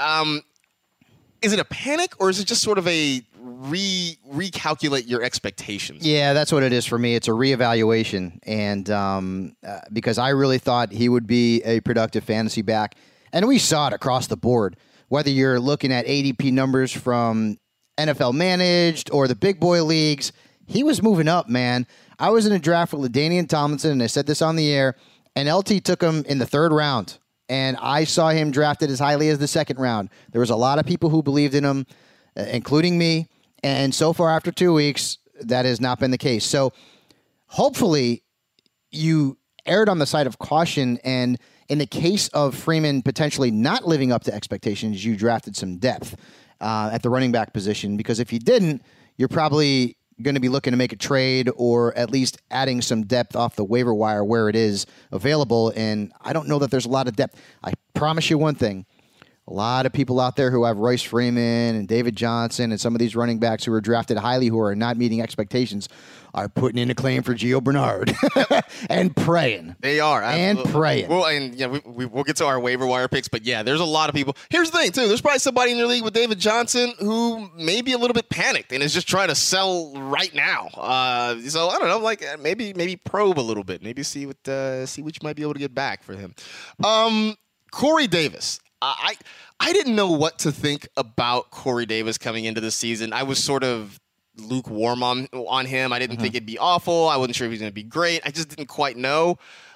Is it a panic, or is it just sort of a recalculate your expectations? Yeah, that's what it is for me. It's a reevaluation, and because I really thought he would be a productive fantasy back, and we saw it across the board. Whether you're looking at ADP numbers from NFL Managed or the big boy leagues, he was moving up, man. I was in a draft with LaDainian Tomlinson, and I said this on the air, and LT took him in the 3rd round. And I saw him drafted as highly as the 2nd round. There was a lot of people who believed in him, including me. And so far, after 2 weeks, that has not been the case. So hopefully you erred on the side of caution. And in the case of Freeman potentially not living up to expectations, you drafted some depth at the running back position. Because if you didn't, you're probably going to be looking to make a trade or at least adding some depth off the waiver wire where it is available. And I don't know that there's a lot of depth. I promise you one thing. A lot of people out there who have Royce Freeman and David Johnson and some of these running backs who are drafted highly who are not meeting expectations are putting in a claim for Gio Bernard and praying. They are. Absolutely. And praying. Well, and we'll get to our waiver wire picks, but yeah, there's a lot of people. Here's the thing, too. There's probably somebody in your league with David Johnson who may be a little bit panicked and is just trying to sell right now. So I don't know, like maybe probe a little bit, maybe see what you might be able to get back for him. Corey Davis. I didn't know what to think about Corey Davis coming into the season. I was sort of lukewarm on him. I didn't think it'd be awful. I wasn't sure if he was going to be great. I just didn't quite know.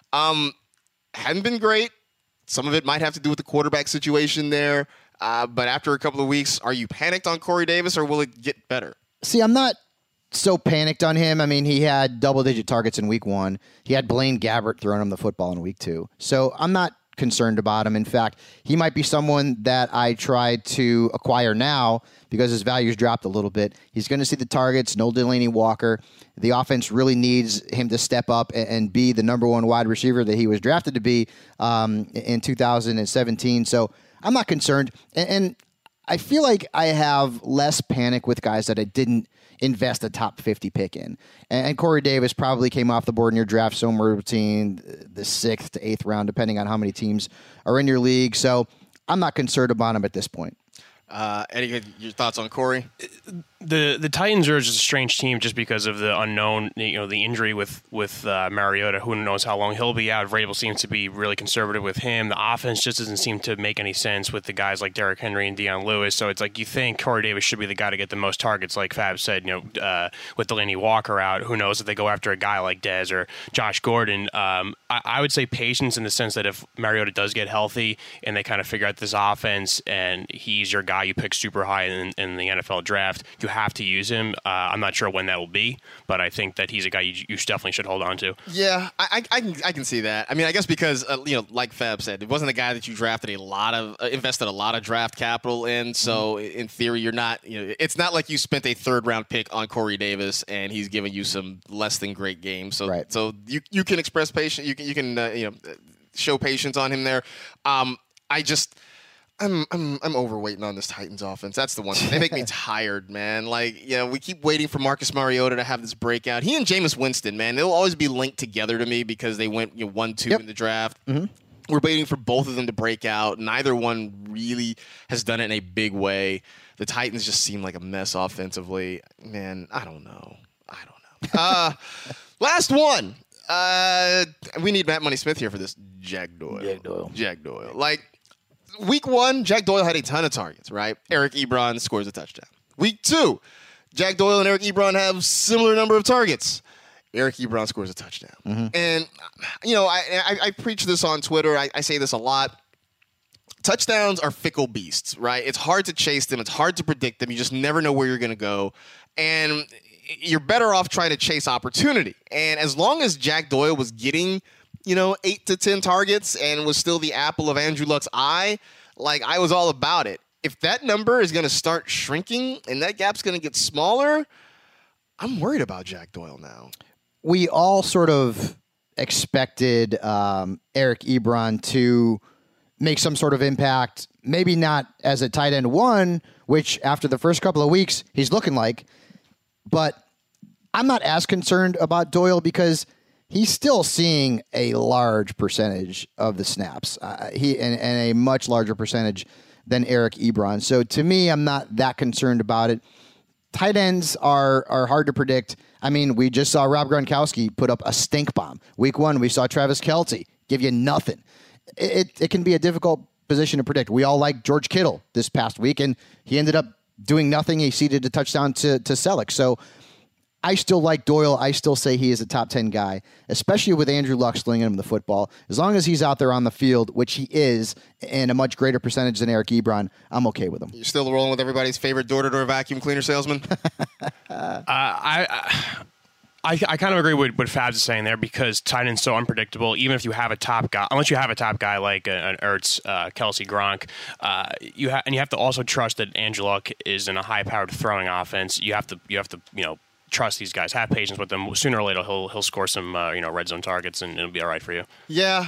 Hadn't been great. Some of it might have to do with the quarterback situation there. But after a couple of weeks, are you panicked on Corey Davis, or will it get better? See, I'm not so panicked on him. I mean, he had double-digit targets in week 1. He had Blaine Gabbert throwing him the football in week 2. So I'm not concerned about him. In fact, he might be someone that I try to acquire now because his value's dropped a little bit. He's going to see the targets, no Delaney Walker. The offense really needs him to step up and be the number 1 wide receiver that he was drafted to be in 2017. So I'm not concerned. And I feel like I have less panic with guys that I didn't invest a top 50 pick in. And Corey Davis probably came off the board in your draft somewhere between the 6th to 8th round, depending on how many teams are in your league. So I'm not concerned about him at this point. Eddie, your thoughts on Corey? The Titans are just a strange team just because of the unknown, the injury with Mariota. Who knows how long he'll be out. Vrabel seems to be really conservative with him. The offense just doesn't seem to make any sense with the guys like Derrick Henry and Deion Lewis. So it's like you think Corey Davis should be the guy to get the most targets, like Fab said, with Delaney Walker out. Who knows if they go after a guy like Dez or Josh Gordon. I would say patience in the sense that if Mariota does get healthy and they kind of figure out this offense and he's your guy you pick super high in the NFL draft, you have to use him. I'm not sure when that will be, but I think that he's a guy you definitely should hold on to. Yeah, I can see that. I mean, I guess because like Fab said, it wasn't a guy that you drafted invested a lot of draft capital in. So in theory, you're not. It's not like you spent a 3rd round pick on Corey Davis and he's giving you some less than great games. So right. So you can express patience. You can show patience on him there. I'm overweighting on this Titans offense. That's the one thing. They make me tired, man. Like, we keep waiting for Marcus Mariota to have this breakout. He and Jameis Winston, man, they'll always be linked together to me because they went 1-2 in the draft. Mm-hmm. We're waiting for both of them to break out. Neither one really has done it in a big way. The Titans just seem like a mess offensively. Man, I don't know. Last one. We need Matt Money Smith here for this. Jack Doyle. Like, Week 1, Jack Doyle had a ton of targets, right? Eric Ebron scores a touchdown. Week 2, Jack Doyle and Eric Ebron have similar number of targets. Eric Ebron scores a touchdown. Mm-hmm. And, I preach this on Twitter. I say this a lot. Touchdowns are fickle beasts, right? It's hard to chase them. It's hard to predict them. You just never know where you're going to go. And you're better off trying to chase opportunity. And as long as Jack Doyle was getting 8 to 10 targets and was still the apple of Andrew Luck's eye, like, I was all about it. If that number is going to start shrinking and that gap's going to get smaller, I'm worried about Jack Doyle now. We all sort of expected Eric Ebron to make some sort of impact, maybe not as a tight end 1, which after the first couple of weeks he's looking like, but I'm not as concerned about Doyle because he's still seeing a large percentage of the snaps. And a much larger percentage than Eric Ebron. So to me, I'm not that concerned about it. Tight ends are hard to predict. I mean, we just saw Rob Gronkowski put up a stink bomb. Week 1, we saw Travis Kelce give you nothing. It can be a difficult position to predict. We all like George Kittle this past week, and he ended up doing nothing. He ceded a touchdown to Selleck. So I still like Doyle. I still say he is a top 10 guy, especially with Andrew Luck slinging him the football. As long as he's out there on the field, which he is, in a much greater percentage than Eric Ebron, I'm okay with him. You're still rolling with everybody's favorite door-to-door vacuum cleaner salesman? I kind of agree with what Fabs is saying there because tight end's so unpredictable. Even if you have a top guy, unless you have a top guy like an Ertz, Kelce, Gronk, you have to also trust that Andrew Luck is in a high-powered throwing offense. You have to trust these guys. Have patience with them. Sooner or later, he'll score some red zone targets, and it'll be all right for you. Yeah,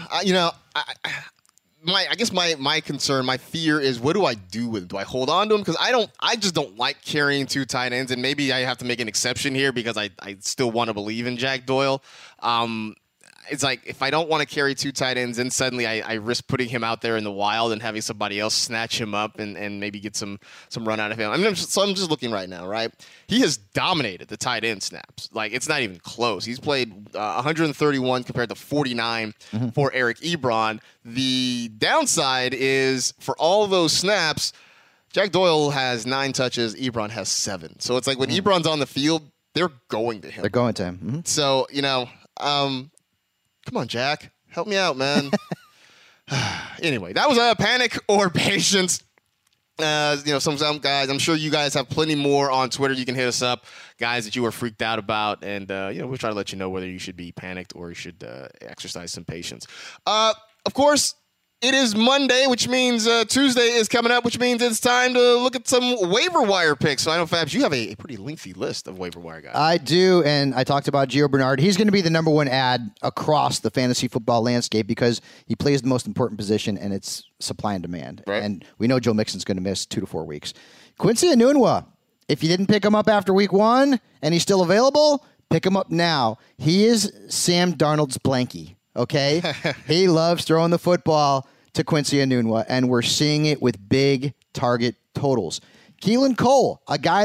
I guess my concern, my fear is, what do I do with him? Do I hold on to him? Because I just don't like carrying 2 tight ends, and maybe I have to make an exception here because I still want to believe in Jack Doyle. It's like, if I don't want to carry 2 tight ends, then suddenly I risk putting him out there in the wild and having somebody else snatch him up and maybe get some run out of him. I'm just looking right now, right? He has dominated the tight end snaps. Like, it's not even close. He's played 131 compared to 49 for Eric Ebron. The downside is, for all those snaps, Jack Doyle has 9 touches, Ebron has 7. So it's like, when Ebron's on the field, they're going to him. They're going to him. Mm-hmm. So, come on, Jack. Help me out, man. Anyway, that was a panic or patience. Some guys, I'm sure you guys have plenty more on Twitter. You can hit us up, guys, that you are freaked out about. And, we'll try to let you know whether you should be panicked or you should exercise some patience. Of course, it is Monday, which means Tuesday is coming up, which means it's time to look at some waiver wire picks. So I know, Fabs, you have a pretty lengthy list of waiver wire guys. I do, and I talked about Gio Bernard. He's going to be the number 1 ad across the fantasy football landscape because he plays the most important position, and it's supply and demand. Right. And we know Joe Mixon's going to miss 2 to 4 weeks. Quincy Enunwa, if you didn't pick him up after week 1 and he's still available, pick him up now. He is Sam Darnold's blankie, okay? He loves throwing the football to Quincy Enunwa, and we're seeing it with big target totals. Keelan Cole, a guy that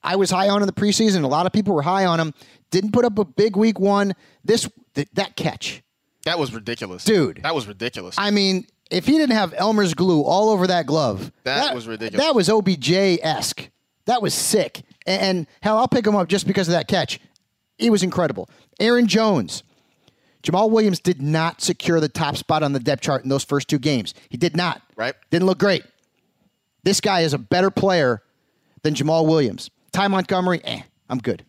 I was high on in the preseason. A lot of people were high on him. Didn't put up a big week one. That catch. That was ridiculous. Dude. That was ridiculous. I mean, if he didn't have Elmer's glue all over that glove. That was ridiculous. That was OBJ-esque. That was sick. And hell, I'll pick him up just because of that catch. He was incredible. Aaron Jones. Jamal Williams did not secure the top spot on the depth chart in those first 2 games. He did not. Right. Didn't look great. This guy is a better player than Jamal Williams. Ty Montgomery, I'm good.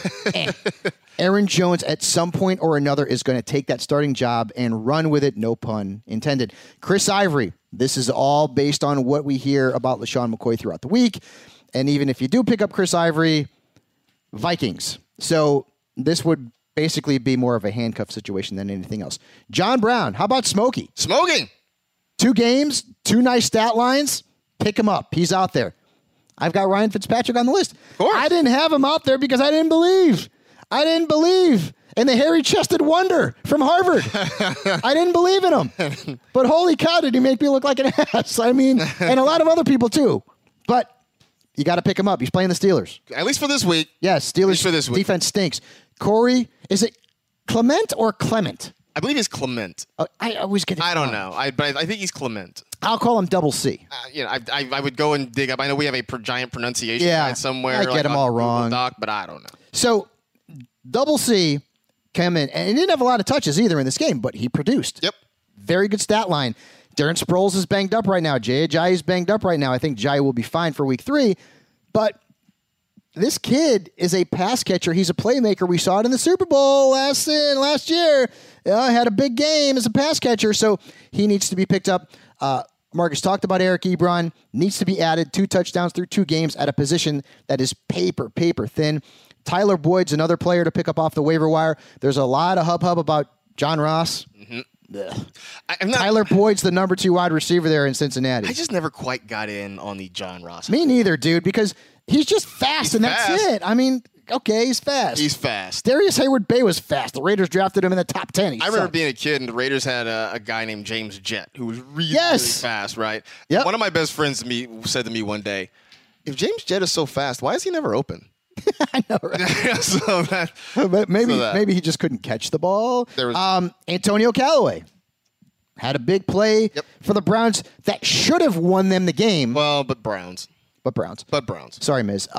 Aaron Jones, at some point or another, is going to take that starting job and run with it, no pun intended. Chris Ivory, this is all based on what we hear about LeSean McCoy throughout the week. And even if you do pick up Chris Ivory, Vikings. So this would basically be more of a handcuff situation than anything else. John Brown, how about Smokey? Smoking. 2 games, 2 nice stat lines. Pick him up. He's out there. I've got Ryan Fitzpatrick on the list. Of course. I didn't have him out there because I didn't believe. I didn't believe in the hairy-chested wonder from Harvard. I didn't believe in him. But holy cow, did he make me look like an ass. I mean, and a lot of other people too. But you got to pick him up. He's playing the Steelers. At least for this week. Yes, Steelers for this week. Defense stinks. Corey, is it Clement or Clement? I believe he's Clement. I always get it I don't wrong. know. But I think he's Clement. I'll call him Double C. I would go and dig up. I know we have a giant pronunciation guide somewhere. I get them all wrong. Doc, but I don't know. So, Double C came in, and he didn't have a lot of touches either in this game, but he produced. Yep. Very good stat line. Darren Sproles is banged up right now. Jay Ajayi is banged up right now. I think Jai will be fine for week 3, but this kid is a pass catcher. He's a playmaker. We saw it in the Super Bowl last year. Had a big game as a pass catcher, so he needs to be picked up. Marcus talked about Eric Ebron. Needs to be added. 2 touchdowns through 2 games at a position that is paper thin. Tyler Boyd's another player to pick up off the waiver wire. There's a lot of hub about John Ross. Mm-hmm. Tyler Boyd's the number 2 wide receiver there in Cincinnati. I just never quite got in on the John Ross. Me neither, dude, because he's just fast, that's it. I mean, okay, he's fast. He's fast. Darius Hayward-Bay was fast. The Raiders drafted him in the top 10. I remember being a kid, and the Raiders had a guy named James Jett who was really fast, right? Yep. One of my best friends said to me one day, if James Jett is so fast, why is he never open? I know, right? But maybe he just couldn't catch the ball. Antonio Callaway had a big play for the Browns that should have won them the game. Well, but Browns. Sorry, Miz.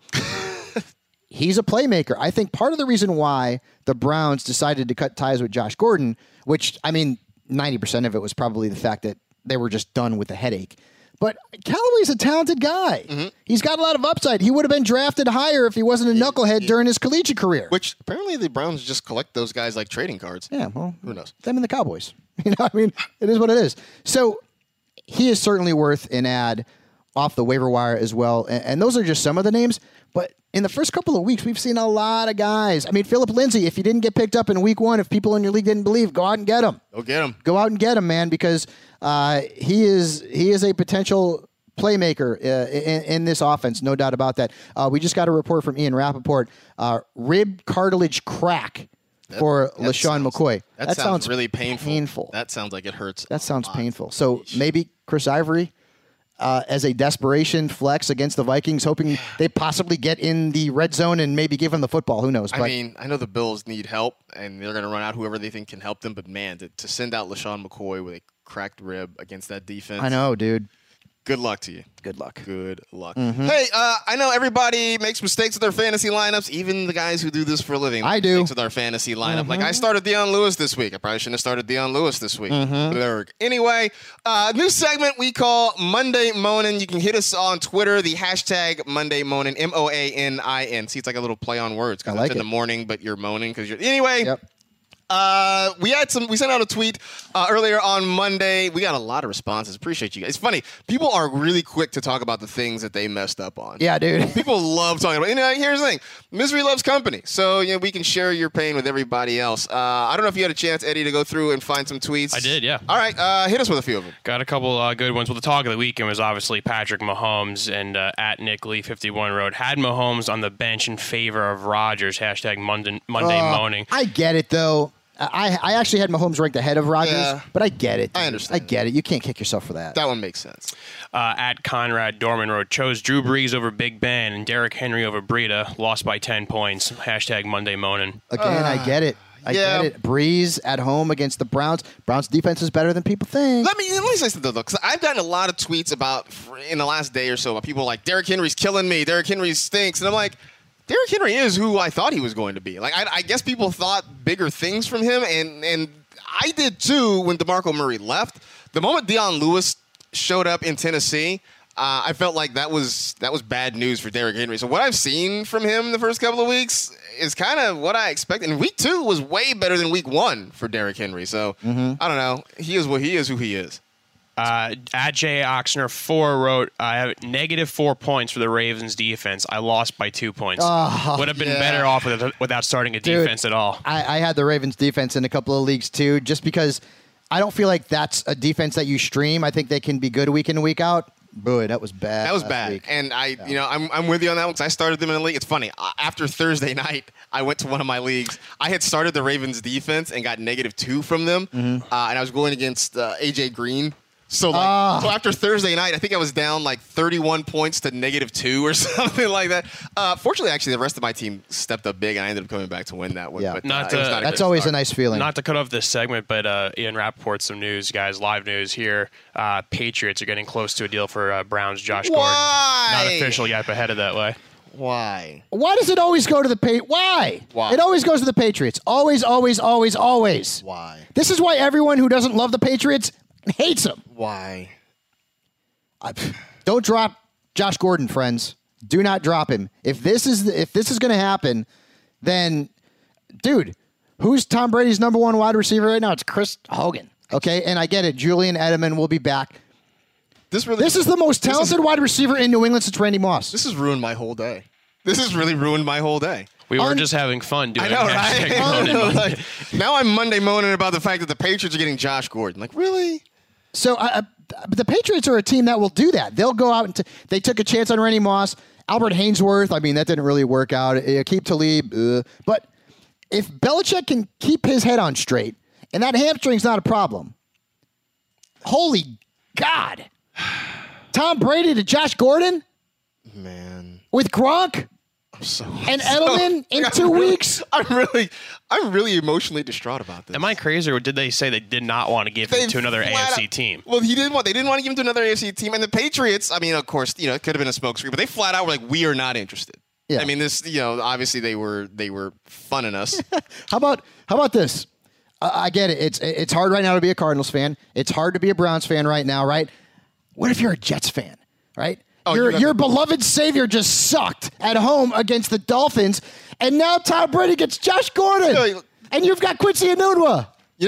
He's a playmaker. I think part of the reason why the Browns decided to cut ties with Josh Gordon, which, I mean, 90% of it was probably the fact that they were just done with the headache. But Callaway's a talented guy. Mm-hmm. He's got a lot of upside. He would have been drafted higher if he wasn't a knucklehead during his collegiate career. Which apparently the Browns just collect those guys like trading cards. Yeah, well, who knows? Them and the Cowboys. You know, I mean, it is what it is. So he is certainly worth an ad off the waiver wire as well. And those are just some of the names. But in the first couple of weeks, we've seen a lot of guys. I mean, Philip Lindsay, if he didn't get picked up in week 1, if people in your league didn't believe, go out and get him. Go get him. Go out and get him, man, because he is a potential playmaker in this offense, no doubt about that. We just got a report from Ian Rappaport. Rib cartilage crack for LeSean McCoy. That sounds really painful. That sounds like it hurts. That sounds painful. So maybe Chris Ivory as a desperation flex against the Vikings, hoping they possibly get in the red zone and maybe give him the football. Who knows? I mean, I know the Bills need help, and they're going to run out whoever they think can help them. But, man, to send out LeSean McCoy with a cracked rib against that defense. I know, dude. Good luck to you. Good luck. Good luck. Mm-hmm. Hey, I know everybody makes mistakes with their fantasy lineups, even the guys who do this for a living. I do. Mistakes with our fantasy lineup. Like, I started Deion Lewis this week. I probably shouldn't have started Deion Lewis this week. Anyway, new segment we call Monday Moanin'. You can hit us on Twitter, the hashtag Monday Moanin', MOANIN. See, it's like a little play on words. I like it's in it. the morning, but you're moaning because you're... Anyway. Yep. We sent out a tweet earlier on Monday. We got a lot of responses. Appreciate you guys. It's funny. People are really quick to talk about the things that they messed up on. Yeah, dude. People love talking about it. And here's the thing. Misery loves company. So, we can share your pain with everybody else. I don't know if you had a chance, Eddie, to go through and find some tweets. I did, yeah. All right. Hit us with a few of them. Got a couple good ones. Well, the talk of the weekend was obviously Patrick Mahomes, and at Nick Lee 51 wrote, had Mahomes on the bench in favor of Rodgers, hashtag Monday Moaning. I get it, though. I actually had Mahomes ranked ahead of Rodgers, but I get it. I understand. I get it. You can't kick yourself for that. That one makes sense. At Conrad Dorman wrote, chose Drew Brees over Big Ben and Derrick Henry over Breida. Lost by 10 points. Hashtag Monday moaning. Again, I get it. I get it. Breeze at home against the Browns. Browns defense is better than people think. Let me say something, though, because I've gotten a lot of tweets in the last day or so about people like, Derrick Henry's killing me. Derrick Henry stinks. And I'm like, Derrick Henry is who I thought he was going to be. Like, I guess people thought bigger things from him, and I did too when DeMarco Murray left. The moment Deion Lewis showed up in Tennessee, I felt like that was bad news for Derrick Henry. So what I've seen from him the first couple of weeks is kind of what I expected. And week 2 was way better than week 1 for Derrick Henry. So I don't know. He is what he is, who he is. At Jay Oxner 4 wrote, I have -4 points for the Ravens defense. I lost by 2 points. Would have been better off without starting a defense at all. I had the Ravens defense in a couple of leagues too, just because I don't feel like that's a defense that you stream. I think they can be good week in and week out. Boy, that was bad. That was bad. Week. And I'm with you on that one because I started them in a league. It's funny. After Thursday night, I went to one of my leagues. I had started the Ravens defense and got -2 from them. And I was going against AJ Green. So so after Thursday night, I think I was down like 31 points to -2 or something like that. Fortunately, actually, the rest of my team stepped up big, and I ended up coming back to win that one. Yeah. But, that's always a nice feeling. Not to cut off this segment, but Ian Rappaport, some news, guys, live news here. Patriots are getting close to a deal for Browns' Josh Gordon. Not official yet, but headed that way. Why? Why does it always go to the Why? It always goes to the Patriots. Always, always, always, always. Why? This is why everyone who doesn't love the Patriots hates them. Why? Don't drop Josh Gordon, friends. Do not drop him. If this is going to happen, then, dude, who's Tom Brady's #1 wide receiver right now? It's Chris Hogan. Okay, and I get it. Julian Edelman will be back. This is the most talented wide receiver in New England since Randy Moss. This has ruined my whole day. This has really ruined my whole day. We were just having fun doing I know, right? Like, now I'm Monday moaning about the fact that the Patriots are getting Josh Gordon. Like, really? So the Patriots are a team that will do that. They'll go out and they took a chance on Randy Moss. Albert Hainsworth, I mean, that didn't really work out. Keep Talib. But if Belichick can keep his head on straight, and that hamstring's not a problem, holy God. Tom Brady to Josh Gordon? Man. With Gronk? And Edelman in 2 weeks? I'm really emotionally distraught about this. Am I crazy, or did they say they did not want to give him to another AFC team? Well, they didn't want to give him to another AFC team. And the Patriots, I mean, of course, it could have been a smokescreen, but they flat out were like, we are not interested. Yeah. I mean, this, obviously they were funning us. How about this? I get it. It's hard right now to be a Cardinals fan. It's hard to be a Browns fan right now, right? What if you're a Jets fan, right? Your beloved savior just sucked at home against the Dolphins, and now Tom Brady gets Josh Gordon, and you've got Quincy Enunwa.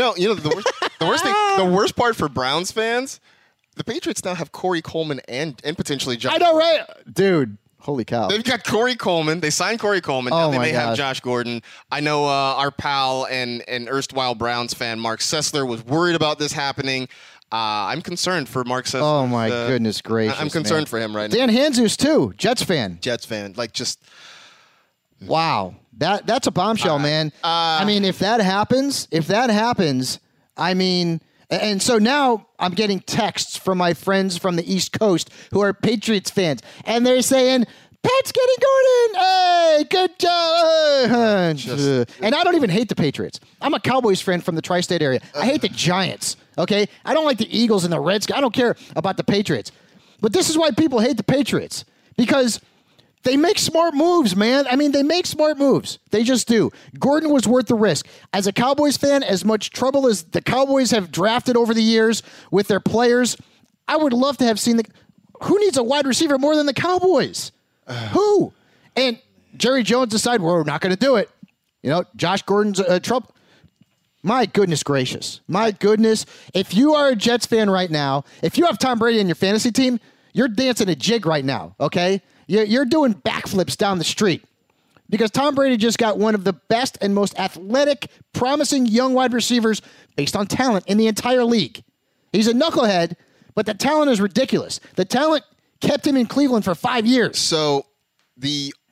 The worst part for Browns fans, the Patriots now have Corey Coleman and potentially Josh. I know, right, dude? Holy cow! They've got Corey Coleman. They signed Corey Coleman. Now they may have Josh Gordon. I know our pal and erstwhile Browns fan Mark Sessler was worried about this happening. I'm concerned for Mark Sessler. Oh, my goodness gracious. I'm concerned for him right now. Dan Hanzus, too. Jets fan. Like, just... Wow. That's a bombshell, man. I mean, if that happens, I mean... And so now I'm getting texts from my friends from the East Coast who are Patriots fans, and they're saying... Pat's getting Gordon. Hey, good job. And I don't even hate the Patriots. I'm a Cowboys fan from the tri-state area. I hate the Giants, okay? I don't like the Eagles and the Redskins. I don't care about the Patriots. But this is why people hate the Patriots, because they make smart moves, man. I mean, they make smart moves. They just do. Gordon was worth the risk. As a Cowboys fan, as much trouble as the Cowboys have drafted over the years with their players, I would love to have seen who needs a wide receiver more than the Cowboys? Who? And Jerry Jones decided we're not going to do it. Josh Gordon's trouble. My goodness gracious. My goodness. If you are a Jets fan right now, if you have Tom Brady in your fantasy team, you're dancing a jig right now, okay? You're doing backflips down the street because Tom Brady just got one of the best and most athletic, promising young wide receivers based on talent in the entire league. He's a knucklehead, but the talent is ridiculous. The talent kept him in Cleveland for 5 years. So the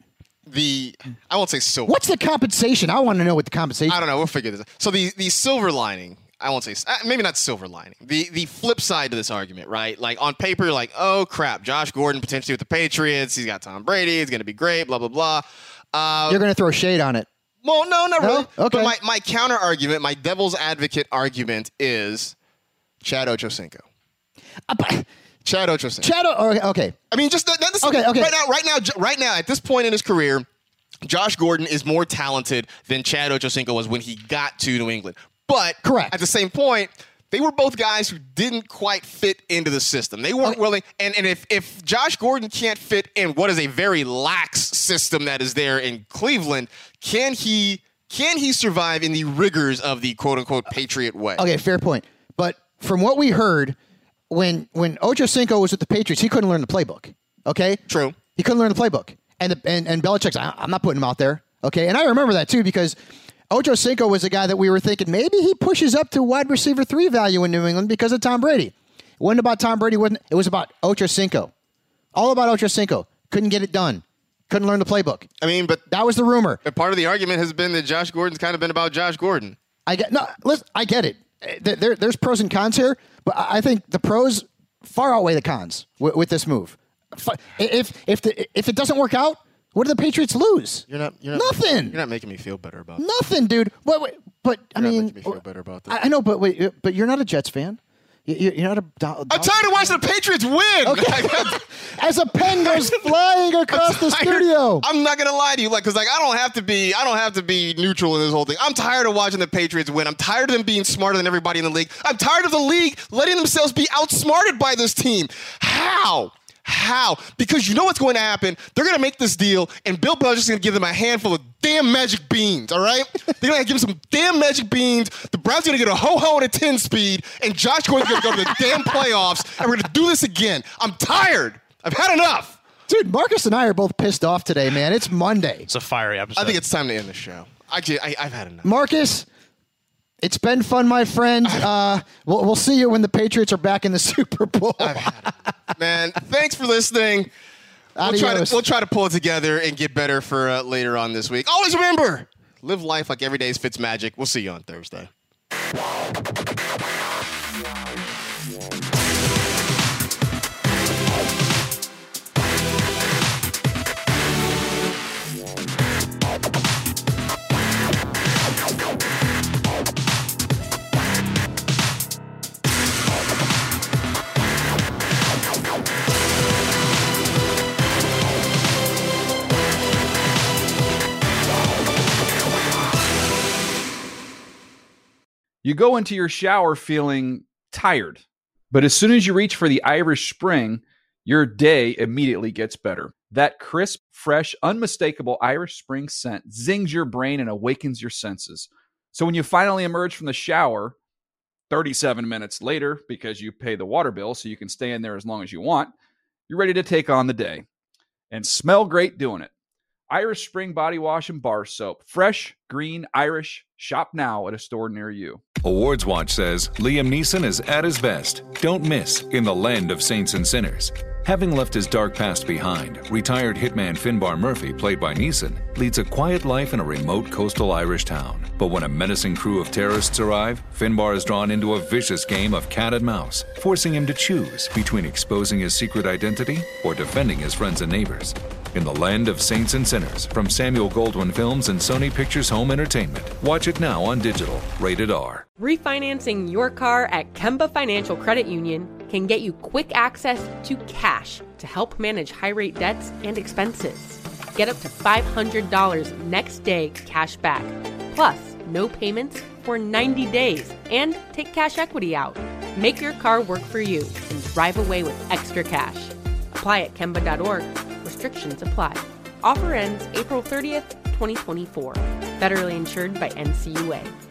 I won't say silver. What's the compensation? I want to know what the compensation. I don't know. We'll figure this out. So the silver lining, I won't say, maybe not silver lining. The flip side to this argument, right? Like on paper, you're like, oh crap, Josh Gordon potentially with the Patriots. He's got Tom Brady. He's going to be great. Blah blah blah. You're going to throw shade on it. Well, no, not really. Okay. But my counter argument, my devil's advocate argument is Chad Ochocinco. Chad Ochocinco. Okay. I mean, just that's okay. Right now, at this point in his career, Josh Gordon is more talented than Chad Ochocinco was when he got to New England. But correct. At the same point, they were both guys who didn't quite fit into the system. They weren't willing. And if Josh Gordon can't fit in what is a very lax system that is there in Cleveland, can he survive in the rigors of the quote unquote Patriot way? Okay, fair point. But from what we heard, when Ochocinco was with the Patriots, he couldn't learn the playbook. Okay? True. He couldn't learn the playbook. And Belichick's, I'm not putting him out there. Okay? And I remember that too because Ochocinco was a guy that we were thinking maybe he pushes up to wide receiver 3 value in New England because of Tom Brady. It wasn't about Tom Brady. It was about Ochocinco. All about Ochocinco. Couldn't get it done. Couldn't learn the playbook. I mean, but that was the rumor. But part of the argument has been that Josh Gordon's kind of been about Josh Gordon. I get it. There's pros and cons here, but I think the pros far outweigh the cons with this move. If it doesn't work out, what do the Patriots lose? You're not nothing. You're not making me feel better about nothing, dude. But I mean, making me feel better about this. I know, but you're not a Jets fan. You're not a. I'm tired of watching the Patriots win. Okay. As a pen goes flying across the studio. I'm not gonna lie to you, because I don't have to be neutral in this whole thing. I'm tired of watching the Patriots win. I'm tired of them being smarter than everybody in the league. I'm tired of the league letting themselves be outsmarted by this team. How? Because you know what's going to happen. They're going to make this deal, and Bill Belichick's going to give them a handful of damn magic beans, all right? They're going to give them some damn magic beans. The Browns are going to get a ho-ho and a 10-speed, and Josh Gordon's going to go to the damn playoffs, and we're going to do this again. I'm tired. I've had enough. Dude, Marcus and I are both pissed off today, man. It's Monday. It's a fiery episode. I think it's time to end the show. I've had enough. Marcus, it's been fun, my friend. We'll see you when the Patriots are back in the Super Bowl. Man, thanks for listening. We'll try to pull it together and get better for later on this week. Always remember, live life like every day is Fitzmagic. We'll see you on Thursday. You go into your shower feeling tired, but as soon as you reach for the Irish Spring, your day immediately gets better. That crisp, fresh, unmistakable Irish Spring scent zings your brain and awakens your senses. So when you finally emerge from the shower, 37 minutes later, because you pay the water bill so you can stay in there as long as you want, you're ready to take on the day and smell great doing it. Irish Spring Body Wash and Bar Soap. Fresh, green, Irish. Shop now at a store near you. Awards Watch says Liam Neeson is at his best. Don't miss in the land of saints and sinners. Having left his dark past behind, retired hitman Finbar Murphy, played by Neeson, leads a quiet life in a remote coastal Irish town. But when a menacing crew of terrorists arrive, Finbar is drawn into a vicious game of cat and mouse, forcing him to choose between exposing his secret identity or defending his friends and neighbors. In the land of saints and sinners, from Samuel Goldwyn Films and Sony Pictures Home Entertainment. Watch it now on digital. Rated R. Refinancing your car at Kemba Financial Credit Union can get you quick access to cash to help manage high-rate debts and expenses. Get up to $500 next day cash back, plus no payments for 90 days, and take cash equity out. Make your car work for you and drive away with extra cash. Apply at Kemba.org. Restrictions apply. Offer ends April 30th, 2024. Federally insured by NCUA.